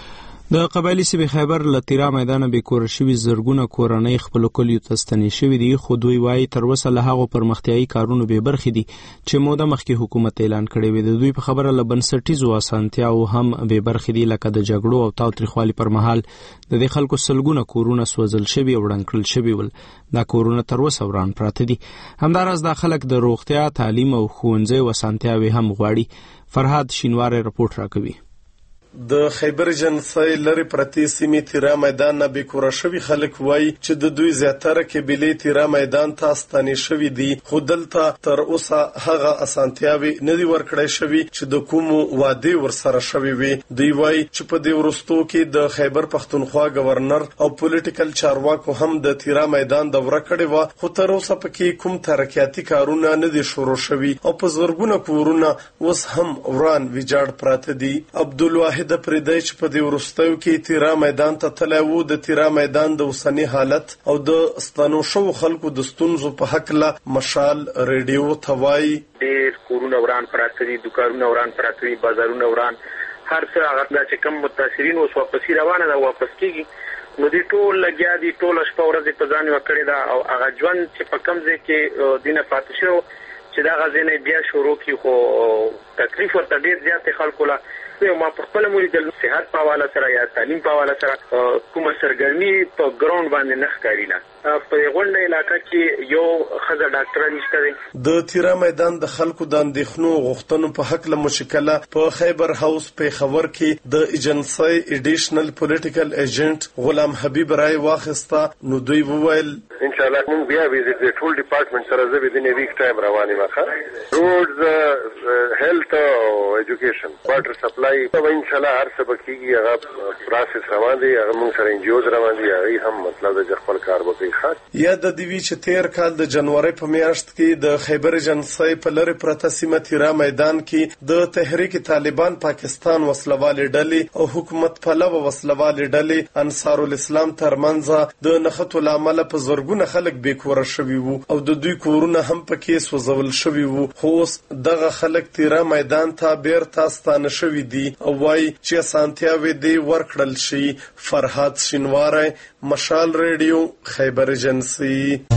Speaker 3: د قبایلی سیمې خیبر له تیرا میدانه به کور شوي زرګونه کورنۍ خپل کلیو ته ستنې شوي دي، خو دوی وایي تر اوسه له هغو پرمختیایي کارونو بې برخې دي چې موده مخکې حکومت اعلان کړی وي. د دوی په خبره له بنسټیزو اسانتیاو هم بې برخې دي، لکه د جګړو او تاوتریخوالي پر مهال د دې خلکو سلګونه کورونه سوځل شوي او ړنګ کړل شوي ول. دا کورونه تر اوسه وران پراته دي. همداراز دا خلک د روغتیا، تعلیم او ښوونځیو اسانتیاوې هم غواړي. فرهاد شینواری رپورټ راکوي.
Speaker 8: د خیبر جنسای لري پرتی سیمې تیرا میدان نه به کور شوي خلک وای چې د دوی زیاتره قبیلې تیرا میدان ته ستنې شوي دي، خو دلته تر اوسه هغه اسانتیاوي نه دي ورکړې شوي چې د کوم وعده ورسره شوي وي. دوی وای چې په دې ورستو کې د خیبر پښتونخوا گورنر او پولیټیکل چارواکو هم د تیرا میدان دوره کړې و، خو تر اوسه پکې کوم ترقیاتي کارونه نه دي شروع شوي او په زورګونه کورونه اوس هم وران ویجاړ پراته دي. عبدالواحد د پردای چې په دې ورستیو کې تیرا میدان ته تللی و، د تیرا میدان د اوسنی حالت او د ستنو شو خلکو د ستونزو په حق له مشال ریډیو ته وایي.
Speaker 13: ډېر کورونه وران پراته دي، دوکانونه وران پراته دي، بازارونه وران، هر څه هغه چې کم متاثرین اوس واپسي روانه ده واپس کېږي، نو دې ټول لګیا دي، ټوله شپه ورځې په ځان وکړې ده او هغه ژوند چې په کم ځای کې دینه پاتې شو چې دا غزنه بیا شروع کی، خو تکلیف ورته ډېر زیات خلکو لا ما په خپل مولي د صحت په حواله سره یا تعلیم په حواله سره کومه سرګرمي په ګراوند باندې نه ښکاري. نه په غونډه علاقه کې یو خزه ډاکټر نشته دی.
Speaker 8: د تیرا میدان د خلکو د اندېښنو غوښتنو په حق له مشکله په خیبر هاوس په خبر کې د ایجنسی ایډیشنل پولیټیکل ایجنټ غلام حبیب رای واخستا. نو دوی وویل
Speaker 14: ان شاء الله موږ بیا ویزیټ د ټول ډپارټمنټ سره زه به د ویک ټایم رواني مخه روډز هیلث او ایجوکیشن واټر سپلای په ان شاء الله هر څه بکیږي، هغه پروسس روان دي، هغه موږ سره انجیوز روان دي، هغه هم مطلب د خپل کار وکړي.
Speaker 8: یا د دیوی چې تیر کال د جنوري په میاشت کې د خیبر جنسای په لری پرته سیمه تیرا میدان کې د تحریک طالبان پاکستان وسلوالې ډلې او حکومت پلوه وسلوالې ډلې انصار الاسلام ترمنځ د نښتو لامل په زورګونه خلک بیکور شوي وو او د دوی کورونه هم پکې سوځول شوي وو، خو اوس دغه خلک تیرا میدان ته بیرته ستانه شوي دي او وایي چې اسانتیاوې دې ورکړل شي. فرهاد شینواری، مشال ریډیو، خیبر جنسی.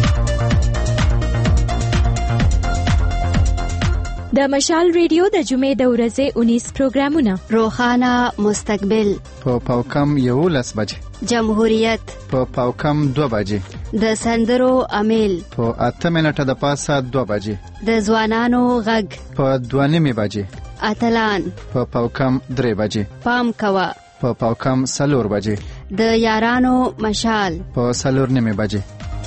Speaker 15: د مشال ریډیو د جمعې د ورځې اونیس پروګرامونه:
Speaker 5: روخانه مستقبل
Speaker 23: په پاوکم یولس بجې،
Speaker 5: جمهوریت
Speaker 23: په پاوکم دو بجې،
Speaker 5: د سندرو امیل
Speaker 23: په اته منټه د پاسه دو بجې،
Speaker 5: د ځوانانو غږ
Speaker 23: په دوه نیمې بجې،
Speaker 5: اتلان
Speaker 23: په پاوکم درې بجې،
Speaker 5: پام کوا
Speaker 23: په پاوکم سلور بجې،
Speaker 5: د یارانو مشال
Speaker 23: په سلور نیمې بجې.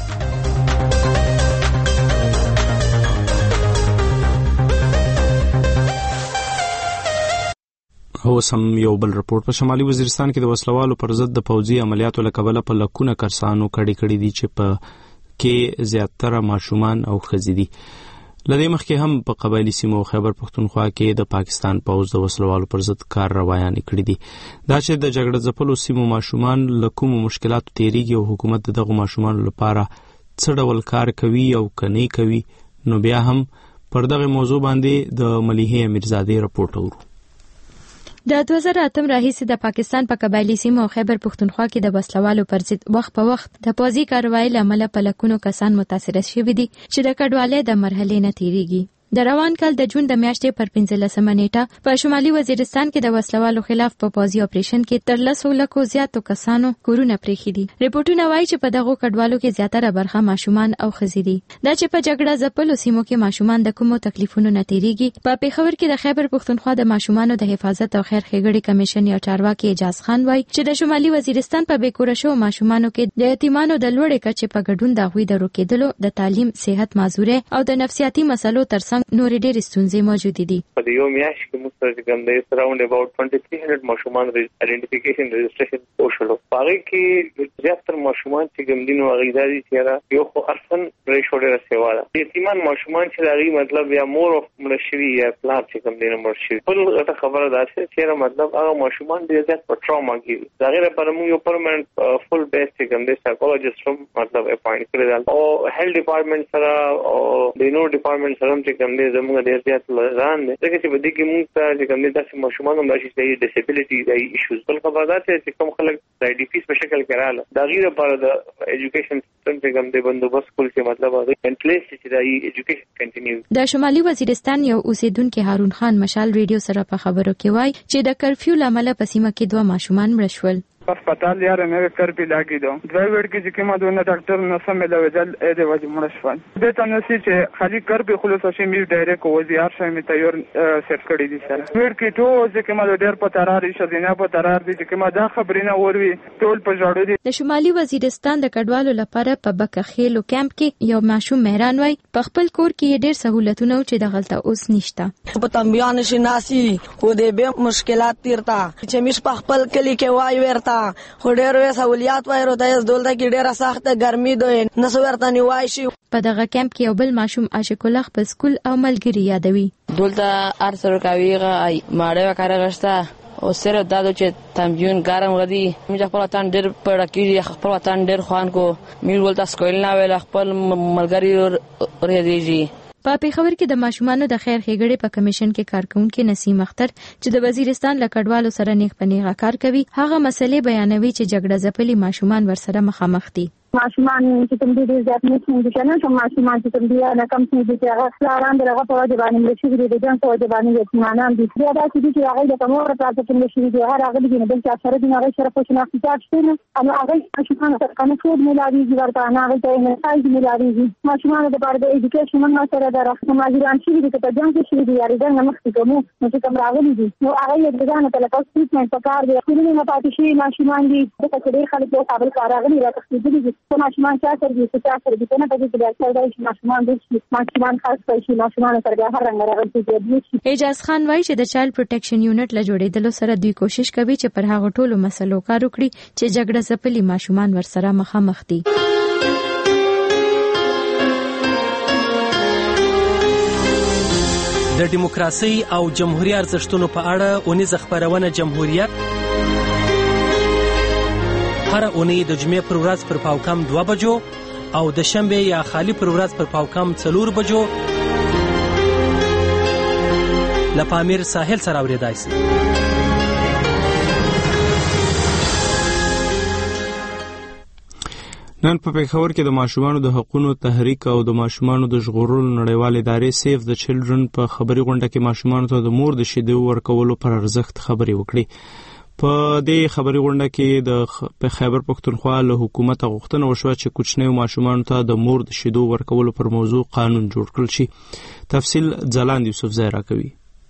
Speaker 3: هو سم یو بل رپورټ په شمالي وزیرستان کې د وسلوالو پر ضد د پوځي عملیاتو له کبله په لکونه کسانو کړي کړي دي چې په کې زیاتره ماشومان او ښځې دي. لدې مخکې هم په قبایلی سیمو خیبر پښتونخوا کې د پاکستان پوځ د وسلوالو پر ضد کار روایانې کړي دي. دا چې د جګړه ځپلو سیمو ماشومان له کومو مشکلاتو تیریږي او حکومت دغه ماشومانو لپاره څه ډول کار کوي او کني کوي، نو بیا هم پر دغه موضوع باندې د ملیحې امیرزادې رپورټ اورو.
Speaker 15: د دوه زره اتم راهیسې د پاکستان په قبایلی سیمو او خیبر پښتونخوا کې د وسلوالو پر ضد وخت په وخت د پوځي کاروایي له امله په لکونو کسان متاثره شوي دي چې د کډوالۍ د مرحلې نه تیریږي. د روان کال د جون د میاشتې پر پنځلسمه نیټه په شمالي وزیرستان کې د وسلوالو خلاف په پوځي اپریشن کې تر لسو لکو زیاتو کسانو کورونه پرېښي دي. ریپورټونه وایي چې په دغو کډوالو کې زیاتره برخه ماشومان او ښځې دي. دا چې په جګړه ځپلو سیمو کې ماشومان د کومو تکلیفونو نه تیریږي، په پېښور کې د خیبر پښتونخوا د ماشومانو د حفاظت او خیر ښېګړې کمیشن یا چارواکي اجاز خان وایي چې د شمالي وزیرستان په بیکوره شوو ماشومانو کې د یتیمانو د لوړې کچې په ګډون د هغوی د روکېدلو، د تعلیم، صحت معذورۍ او د نفسیاتي مسلو ترڅنګ نورې ډېرې ستونزې موجودې دي.
Speaker 13: په یو میاشت کې موږ سره کوم دی اراوند اباوت twenty-three hundred ماشومان آئیډنټیفیکیشن رجسټریشن وشولو. هغه کې زیاتره ماشومان چې کوم دي نو هغه دي چې یو خو اصلا ریشو ډېره سیوا ده. یتیمان ماشومان چې هغه مطلب یا مور اف مرشوي یا پلار چې کوم دي نو مرشوي. بل خبره ده چې مطلب هغه ماشومان ډېر زیات په ټراما کې دا غیر پر موږ یو پرمننت فل بیس چې کوم دي سایکولوژیست مطلب اپاینټ کړل او هیلث ډپارټمنټ سره او د نو ډپارټمنټ سره چې
Speaker 2: کوم دي زموږ ډیر زیات لغان دي ځکه چې په دې کې موږ ته چې کوم دي داسې ماشومان هم راشي چې ډیسیبিলিټي د ایشوز بل خبردار چې کوم خلک د آی ډي پیس په شکل کې رااله دا غیر لپاره د ایجوکیشن سیستم چې کوم دي بندوبست کول چې مطلب هغه انټلیس چې د ایجوکیشن کنټینیو
Speaker 15: د شمالي وزیرستان یو اوسیدونکو هارون خان مشال ریډیو سره په خبرو کې وایي چې د کرفیو لامل په سیمه کې دوه ماشومان مړ شول.
Speaker 9: अस्पताल यार मेरे कर भी लागी दो ड्राइवर की जिके मा दोना डॉक्टर न समय लवजल ए दे वज मुरशफल दे तनसी चे खाली कर भी खुलस से मी डायरेक्ट को वजियार से में तैयार सेट करी दी सर वेट की तो जिके मा ډیر په ترار شدینا په ترار دي जिके ما دا خبرینه وروي ټول په جوړو دي.
Speaker 15: د شمالي وزیرستان د کډوالو لپاره په بکخیلو کیمپ کې یو ماشوم مهران وای په خپل کور کې ډیر سہولتونه چې د غلطه اوس نشته
Speaker 16: په تنبیان شناسي خو دې به مشکلات تیرتا چې مش په خپل کلی کې وای ورتا خو ډېر وې سہولیات وایرو د دولت کې ډېره سخته ګرمي دوی نسو ورته نیوای شي.
Speaker 15: په دغه کیمپ کې یو بل ماشوم عاشق الله په سکول او ملګری یادوي.
Speaker 16: دولت ارسر کاویغه ماړه وکړه او سره دادو چې تمجون ګرم غدي موږ خپل وطن ډېر پړه کیږي خپل وطن ډېر خوان کو موږ ولته سکول نه ویل خپل ملګری ورېږي.
Speaker 15: په پیښور کې د ماشومانو د خیر ښېګړې په کمیشن کې کارکونکو نسیم اختر چې د وزیرستان له کډوالو سره نیغ په نیغه کار کوي هغه مسلې بیانوي چې جګړه ځپلي ماشومان ورسره مخامخ دي.
Speaker 17: ماشومان چې کوم دي زیات نه څنګه کنه چې ماشومان چې کوم دي نه کم څه دي چې هغه سلام درغه په وجه باندې مشي دي د جن په وجه باندې یتیمانان دي دا چې چې هغه د کومه راځي چې مشي دي هغه هغه دي نه بل څه سره دي هغه سره په شناخت تاسو نه اما هغه ماشومان سره کنه ټول ملاري دي ورته نه هغه نه سایز ملاري دي ماشومان د بار د ایجوکیشن نه سره د راځي ماجران چې دي په جنګ کې شي دي یاري دا نه مخکې کوم نو چې کوم راغلي دي نو هغه یې ځان ته لکه ټریټمنټ پکار دي خو نه پاتې شي ماشومان دي د کډې خلک په قابل کار راغلي راځي دي چې ماشومان چې سره دي چې سره دي نه پدې کې د اکثر د ماشومان د ماشومان خاص په ماشومان سره هر رنګ راغلي دي.
Speaker 15: اجاز خان وایي چې د چایلډ پروټیکشن یونټ له جوړېدلو سره دوی کوشش کوي چې پر هغه ټولو مسلو کار وکړي چې جګړه ځپلي ماشومان ورسره مخامخ دي.
Speaker 20: د دیموکراسي او جمهوریت ارزښتونو په اړه اونیزه خبرونه جمهوریت هر اونۍ د جمعې پر ورځ پر پاوکم دوه بجو او د شنبه یا خالی پر ورځ پر پاوکم څلور بجو له پامیر ساحل سره اوریدای شي.
Speaker 3: نن په پیښور کې د ماشومانو د حقوقو تحریک او د ماشومانو د ژغورلو نړیوال ادارې سیف د چلډرن په خبري غونډه کې ماشومانو ته د مور د شیدو ورکولو پر ارزښت خبري وکړي. په دې خبري غونډه کې د خیبر پښتونخوا له حکومت غوښتنه وشوه چې کوچنیو ماشومانو ته د مور د شیدو ورکولو پر موضوع قانون جوړ کړل شي. تفصیل ځلاند یوسف زهرا کوي.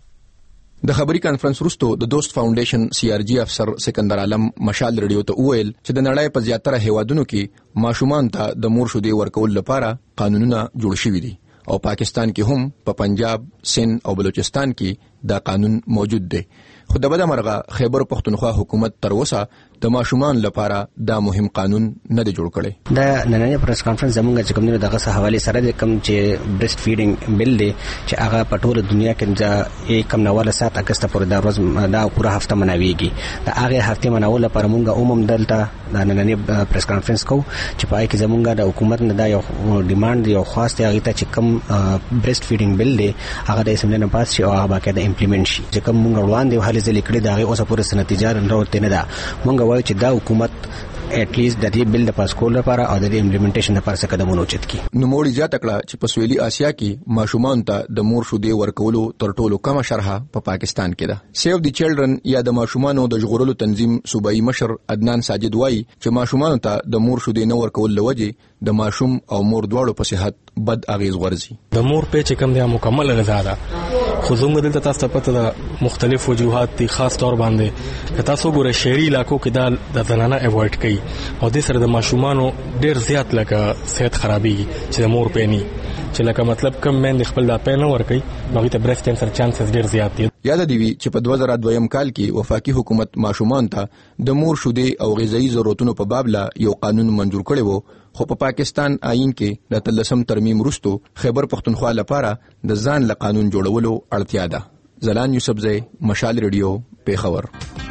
Speaker 21: د خبري کانفرنس وروسته د دوست فاونډیشن سی آر جی افسر سکندر عالم مشال ریډیو ته وویل چې د نړۍ په زیاتره هیوادونو کې ماشومان ته د مور شیدې ورکول لپاره قانونونه جوړ شوي دي او پاکستان کې هم په پنجاب، سند او بلوچستان کې دا قانون موجود دی. خو د بده مرغه خیبر پښتونخوا حکومت تر اوسه د ماشومان لپاره دا مهم قانون نه دی جوړ کړی.
Speaker 22: دا نننی پریس کانفرنس زمونږ چې کوم دغه څه حواله سره د کوم چې بریسټ فیډینګ بل دی چې هغه په ټوله دنیا کې د کم نواله سات اگست پورې دا ورځ دا پوره هفته مناويږي. دا هغه هفته مناول لپاره مونږه عموم دلته د نننی پریس کانفرنس کو چې پای کې زمونږ د حکومت نه دا یو ډیماند یو خاص دی هغه ته چې کوم بریسټ فیډینګ بل دی هغه د اسمبلی نه پاس شي او هغه باقاعده امپلیمنٹ شي. چې کوم مونږ وړاندې حل ځلې کړی دا اوسه پورې نتیجه راوړته نه ده. مونږ وایو چې دا حکومت at least د دې بل د پاس کول لپاره او د امپلیمنټیشن لپاره څه قدمونه اوچت کړي.
Speaker 21: نو موړي زیاته کړه چې په سویلي اسیا کې ماشومان ته د مور شیدې ورکولو تر ټولو کمه شرحه په پا پاکستان کې ده. سیو دی چلډرن یا د ماشومانو د ژغورلو تنظیم صوبایي مشر عدنان ساجد وایي چې ماشومان ته د مور شیدې نه ورکول لوجه د ماشوم او مور دواړو په صحت بد اغیز غورځي.
Speaker 25: د مور په چې کوم دی مکمل غذا ده خو زموږ دلته تاسو ته پته ده مختلف وجوهات دي خاص طور باندې که تاسو ګوره شهري علاقو کې د زنانه اوایډ کوي او د سره د ماشومانو ډیر زیات لکه صحت خرابېږي چې د مور پېنی چې لکه مطلب کم مین خپل د پېنه ورکي نو د بریسټ کینسر چانسز ډیر زیات دي.
Speaker 21: یاد دی وی چې په دوه زره دویم کال کې وفاقي حکومت ماشومان ته د مور شیدې او غذایی ضرورتونو په باب لا یو قانون منجور کړی وو خو په پا پاکستان آئین کې د تلسم ترمیم وروسته خیبر پښتونخوا لپاره د ځان له قانون جوړولو اړتیا ده. زلان یوسف زئی مشال ریډیو پیښور.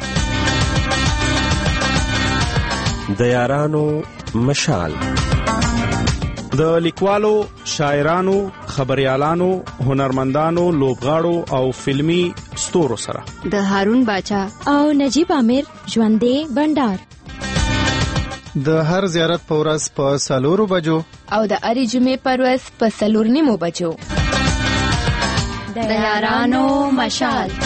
Speaker 29: د یارانو مشال د لیکوالو، شاعرانو،
Speaker 3: خبريالانو، هنرمندانو، لوبغاړو او فلمی ستورو سره
Speaker 5: د هارون باچا
Speaker 15: او نجیب امیر ژوندې بندر
Speaker 1: د هر زیارت په ورځ په سالورو بجو
Speaker 15: او د اړې جمعې پر ورځ په سلور نیمو بجو د یارانو مشال.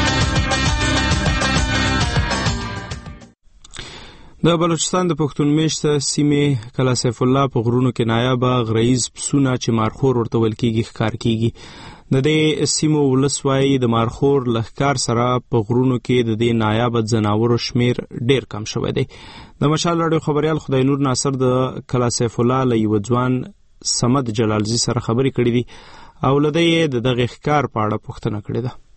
Speaker 3: د بلوچستان د پښتون میشته سیمې کلا سیف الله په غرونو کې نایابه غریز پسونه چې مارخور ورته ویل کېږي ښکار کېږي. د دې سیمو ولس وایي د مارخور له ښکار سره په غرونو کې د دې نایابه ځناورو شمیر ډیر کم شوی دی. د مشال راډیو خبریال خدای نور ناصر د کلا سیف الله له یوه ځوان صمد جلالزي سره خبرې کړې دي او له دې د دغه ښکار په اړه پوښتنه کړې ده.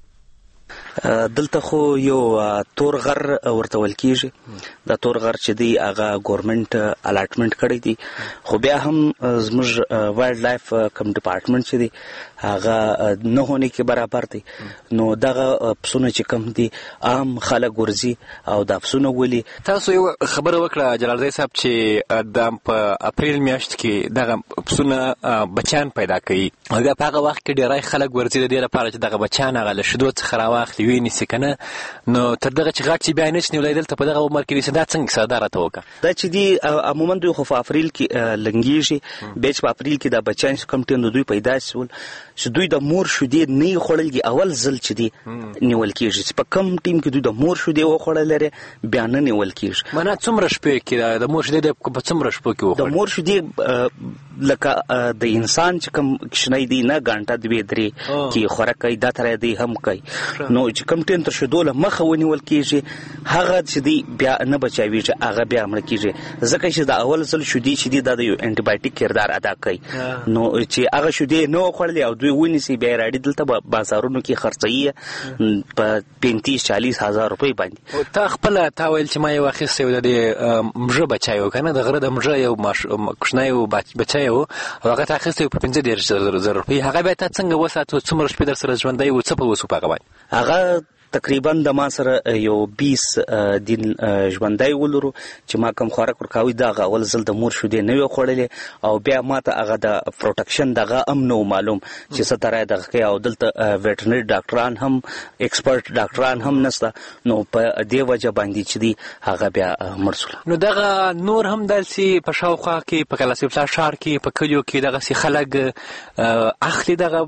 Speaker 4: دلته خو یو تور غر ورته ویل کېږي. دا تور غر چې دی هغه ګورنمنت الاټمنټ کړی دی، خو بیا هم زموږ وایلډ لایف کم ډپارټمنټ چې دی هغه نه هونې کې برابر دی. نو دغه پسونه چې کم دي عام خلک ورځي او دا پسونه ولي.
Speaker 7: تاسو یو خبره وکړه جلالزی صاحب چې د په اپریل میاشت کې دغه پسونه بچان پیدا کوي او بیا په هغه وخت کې ډیری خلک ورځي د دې لپاره چې دغه بچان هغه له شیدو څخه راواخلي ویني سي کنه. نو تر دغه چې غاټ چې بیا نشي نیولای دلته په دغه عمر کې دا څنګه ساده راته وکړه.
Speaker 4: دا چې دی عموما دوی خو په اپریل کې لنګیږي، بیا چې په اپریل کې دا بچان کم ټیم دوی پیدا شول چې دوی د مور شیدې نه خوړل دي اول ځل چې دی نیول کېږي چې په کم ټیم کې دوی د مور شیدې وخوړل لري بیا نه نیول کېږي.
Speaker 7: معنا څومره شپې کې د مور شیدې په څومره شپو کې وخوړل؟
Speaker 4: د مور شیدې لکه د انسان چې کم کښنی دی نه غانټه دوی درې کې خوراک کوي دا تر دی هم کوي. نو چې کم ټیم تر شیدو له مخه ونیول کېږي هغه چې دی بیا نه بچاویږي هغه بیا مړ کېږي ځکه چې د اول ځل شیدې چې دی دا د یو انټي بایوټیک کردار ادا کوي. نو چې هغه شیدې نه وخوړلې او دوی ونیسي بیا راډي دلته بازارونو کې خرڅوي په پینتیس چالیس هزار روپۍ باندې.
Speaker 7: تا خپل تا ویل چې ما یو اخیستی و د مږه بچی و کنه د غره د مږه یو کوچنی و بچی و او هغه تا اخیستی و په پنځه دېرش زره روپۍ. هغه بیا تا څنګه وساتو؟ څومره شپې در سره ژوندی و؟ څه په وسو په هغه باندې؟
Speaker 4: هغه تقریبا د ما سره یو بیس دین ژوندی ولرو چې ما کوم خوراک ورکاوی دغه اول ځل د مور شیدې نه وې خوړلې او بیا ما ته هغه د پروټکشن دغه هم نو معلوم چې څه طرح دغه کوي او دلته ویټرنري ډاکټران هم ایکسپرټ ډاکټران هم نشته. نو په دې وجه باندې چې دی هغه بیا مړ شول.
Speaker 7: نو دغه نور هم داسې په شاوخوا کې په کلا سیف الله ښار کې په کلیو کې دغسې خلک اخلي دغه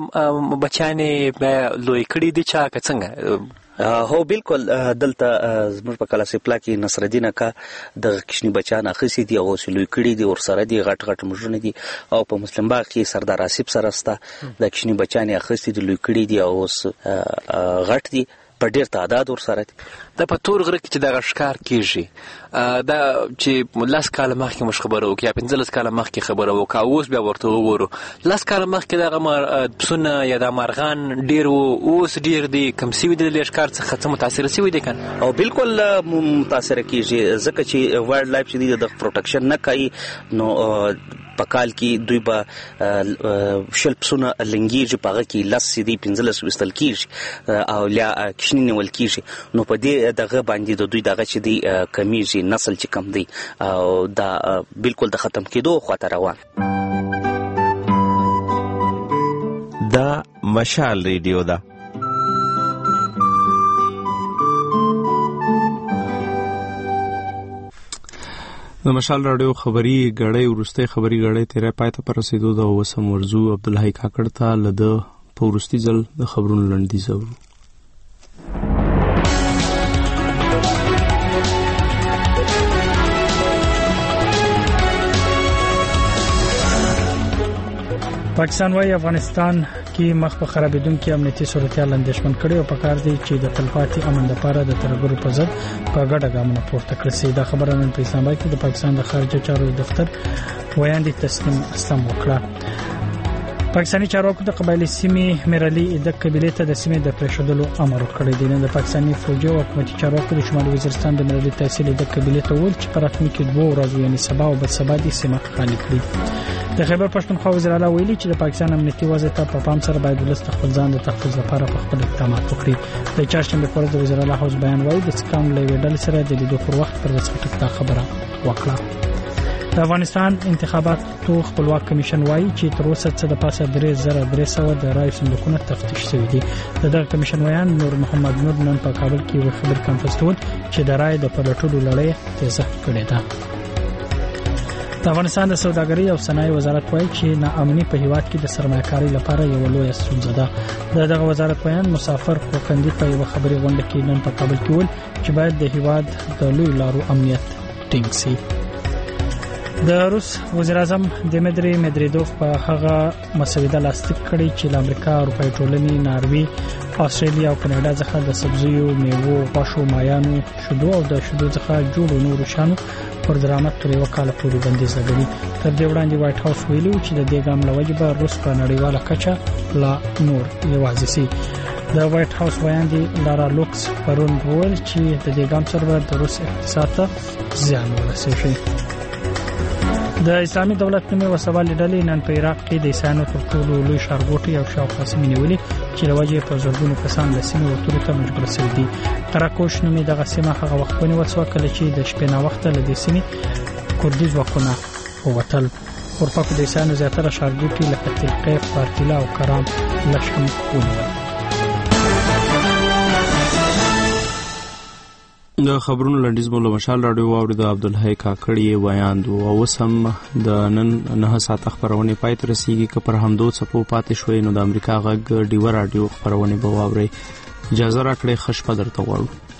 Speaker 7: بچیانې لوی کړي دي چا که څنګه؟
Speaker 4: هو بالکل دلته زموږ په کلا سیف الله کې نصرالدین اکا دغه کښني بچیان اخیستي دي او اوس لوی کړي دي ورسره دي غټ غټ مږونه دي او په مسلم باغ کې سردار آصف سره سته د کښني بچیان اخیستي دي لوی کړي دي او اوس غټ دي په ډیر تعداد ورسره دي.
Speaker 7: دا په تور غره کې چې دغه ښکار کېږي دا چې لس کاله مخکې موږ خبره وکړو یا پنځلس کاله مخکې خبره وکړو او اوس بیا ورته وګورو لس کاله مخکې دغه پسونه یا د مارغان ډېر وو اوس ډېر دي کم سوي دي له ښکار څخه څه متاثره سوي دي که
Speaker 4: او بالکل متاثره کېږي ځکه چې وایلډ لایف چې دی د پروټکشن نه کوي نو په کال کې دوی به شل پسونه لنګېږي په هغه کې لس دي پنځلس ویستل کېږي او یا کښني نیول کېږي نو په دې دغه باندې د دوی دغه چې دی کمیږي نسل چې کم دی او دا بالکل د ختم کېدو خواته روان.
Speaker 10: دا مشال ریډیو ده.
Speaker 3: د مشال راډیو خبري غړې ورسته خبري غړې تیرې پای ته پر رسیدو د وسم ورزو عبدالحی کاکړ ته لده پورستی ځل د خبرونو لنډی زو.
Speaker 18: پاکستان وايي افغانستان کې مخ په خرابېدونکو امنیتي صورتحال اندېښمن کړي او پکار دی چې د تلپاتې امن لپاره د ترګرو په ضد په ګډه ګامونه پورته کړي شي. دا خبره نن په اسلام آباد کې د پاکستان د خارجه چارو دفتر ویاندې تسنیم اسلام وکړه. پاکستاني چارواکو د قبایلی سیمې میرالي د قبیلې ته د سیمې د پرېښودلو امر کړی دی. د پاکستاني فوجي او حکومتي چارواکو د شمالي وزیرستان د میرالي تحصیل د قبیلې ته وویل چې په راتلونکي دوه ورځو یعنې سبا او بد سبا دې سیمه خالي کړي. د خیبر پښتونخوا وزیر اعلی ویلي چې د پاکستان امنیتي وضع ته په پام سره باید ولس خپل ځان د تحفظ لپاره په خپل اقدامات وکړي. د چهارشنبه پر ورځ د وزیر اعلی حوض بیان وایي د سکام له ویډل سره د لیدو پر وخت پر وسټک تا خبره وکړه. د افغانستان انتخاباتو خپلواک کمیشن وایي چې تر اوسه څه د پاسه درې زره درې سوه د رایو صندوقونه تفتیش شوي دي. د دغه کمیشن ویان نور محمد نور نن په کابل کې یو خبري کانفرنس ول چې د رایو د پلټولو لړۍ تیزه کړې ده. د افغانستان د سوداګرۍ او صنایع وزارت وایي چې ناامني په هیواد کې د سرمایه‌کارۍ لپاره یو لوی ستونزه ده. د دغه وزارت بیان مسافر خوکندي په یو خبري غونډه کې نن په کابل کې ول چې باید د هیواد د لوی لارو امنیت ټینګ شي. د روس وزیر اعظم دمیتری مدریدوف په هغه مسوده لاسلیک کړې چې د امریکا، اروپای ټولنې، ناروی، استرالیا او کاناډا څخه د سبزیو، میوو، غوښو، مایانو، شیدو او د شیدو څخه جوړو نورو شانو پر درآمد تر یو کال پورې بندیز لګوي. تر دې وړاندې وایټ هاوس ویلي چې د دې ګام له وجې به روس په نړیواله کچه لا نور یوازې سي. د وایټ هاوس بیان دی لارا لوکس پرون وویل چې د دې ګام سره به د روس اقتصاد ته زیان ورسیږي. د اسلامي دولت نومي وسوالې ډلې نن په عراق کې د عیسایانو تر ټولو لوی ښارګوټي او شاوخوا سیمې نیولې چې له وجې په زرګونو کسان له سیمې وتلو ته مجبور شوي دي. قراقوش نومي دغه سیمه هغه وخت ونیول شوه کله چې د شپې ناوخته له دې سیمې کردي ځواکونه ووتل. اورپکو د عیسایانو زیاتره ښارګوټي لکه تلقیف، پارتیلا او کرام لشم ونیول.
Speaker 3: د خبرونو لنډیز مو له مشال راډیو واوري د عبدالحی کاکړي ویاند او وسم د نن نه ساعت خبرونه پای تر رسیدي که پر همدو څپو پاتې شوي نو د امریکا غږ ډیو راډیو خبرونه به واوري. اجازه راکړئ، خوش په درته غواړو.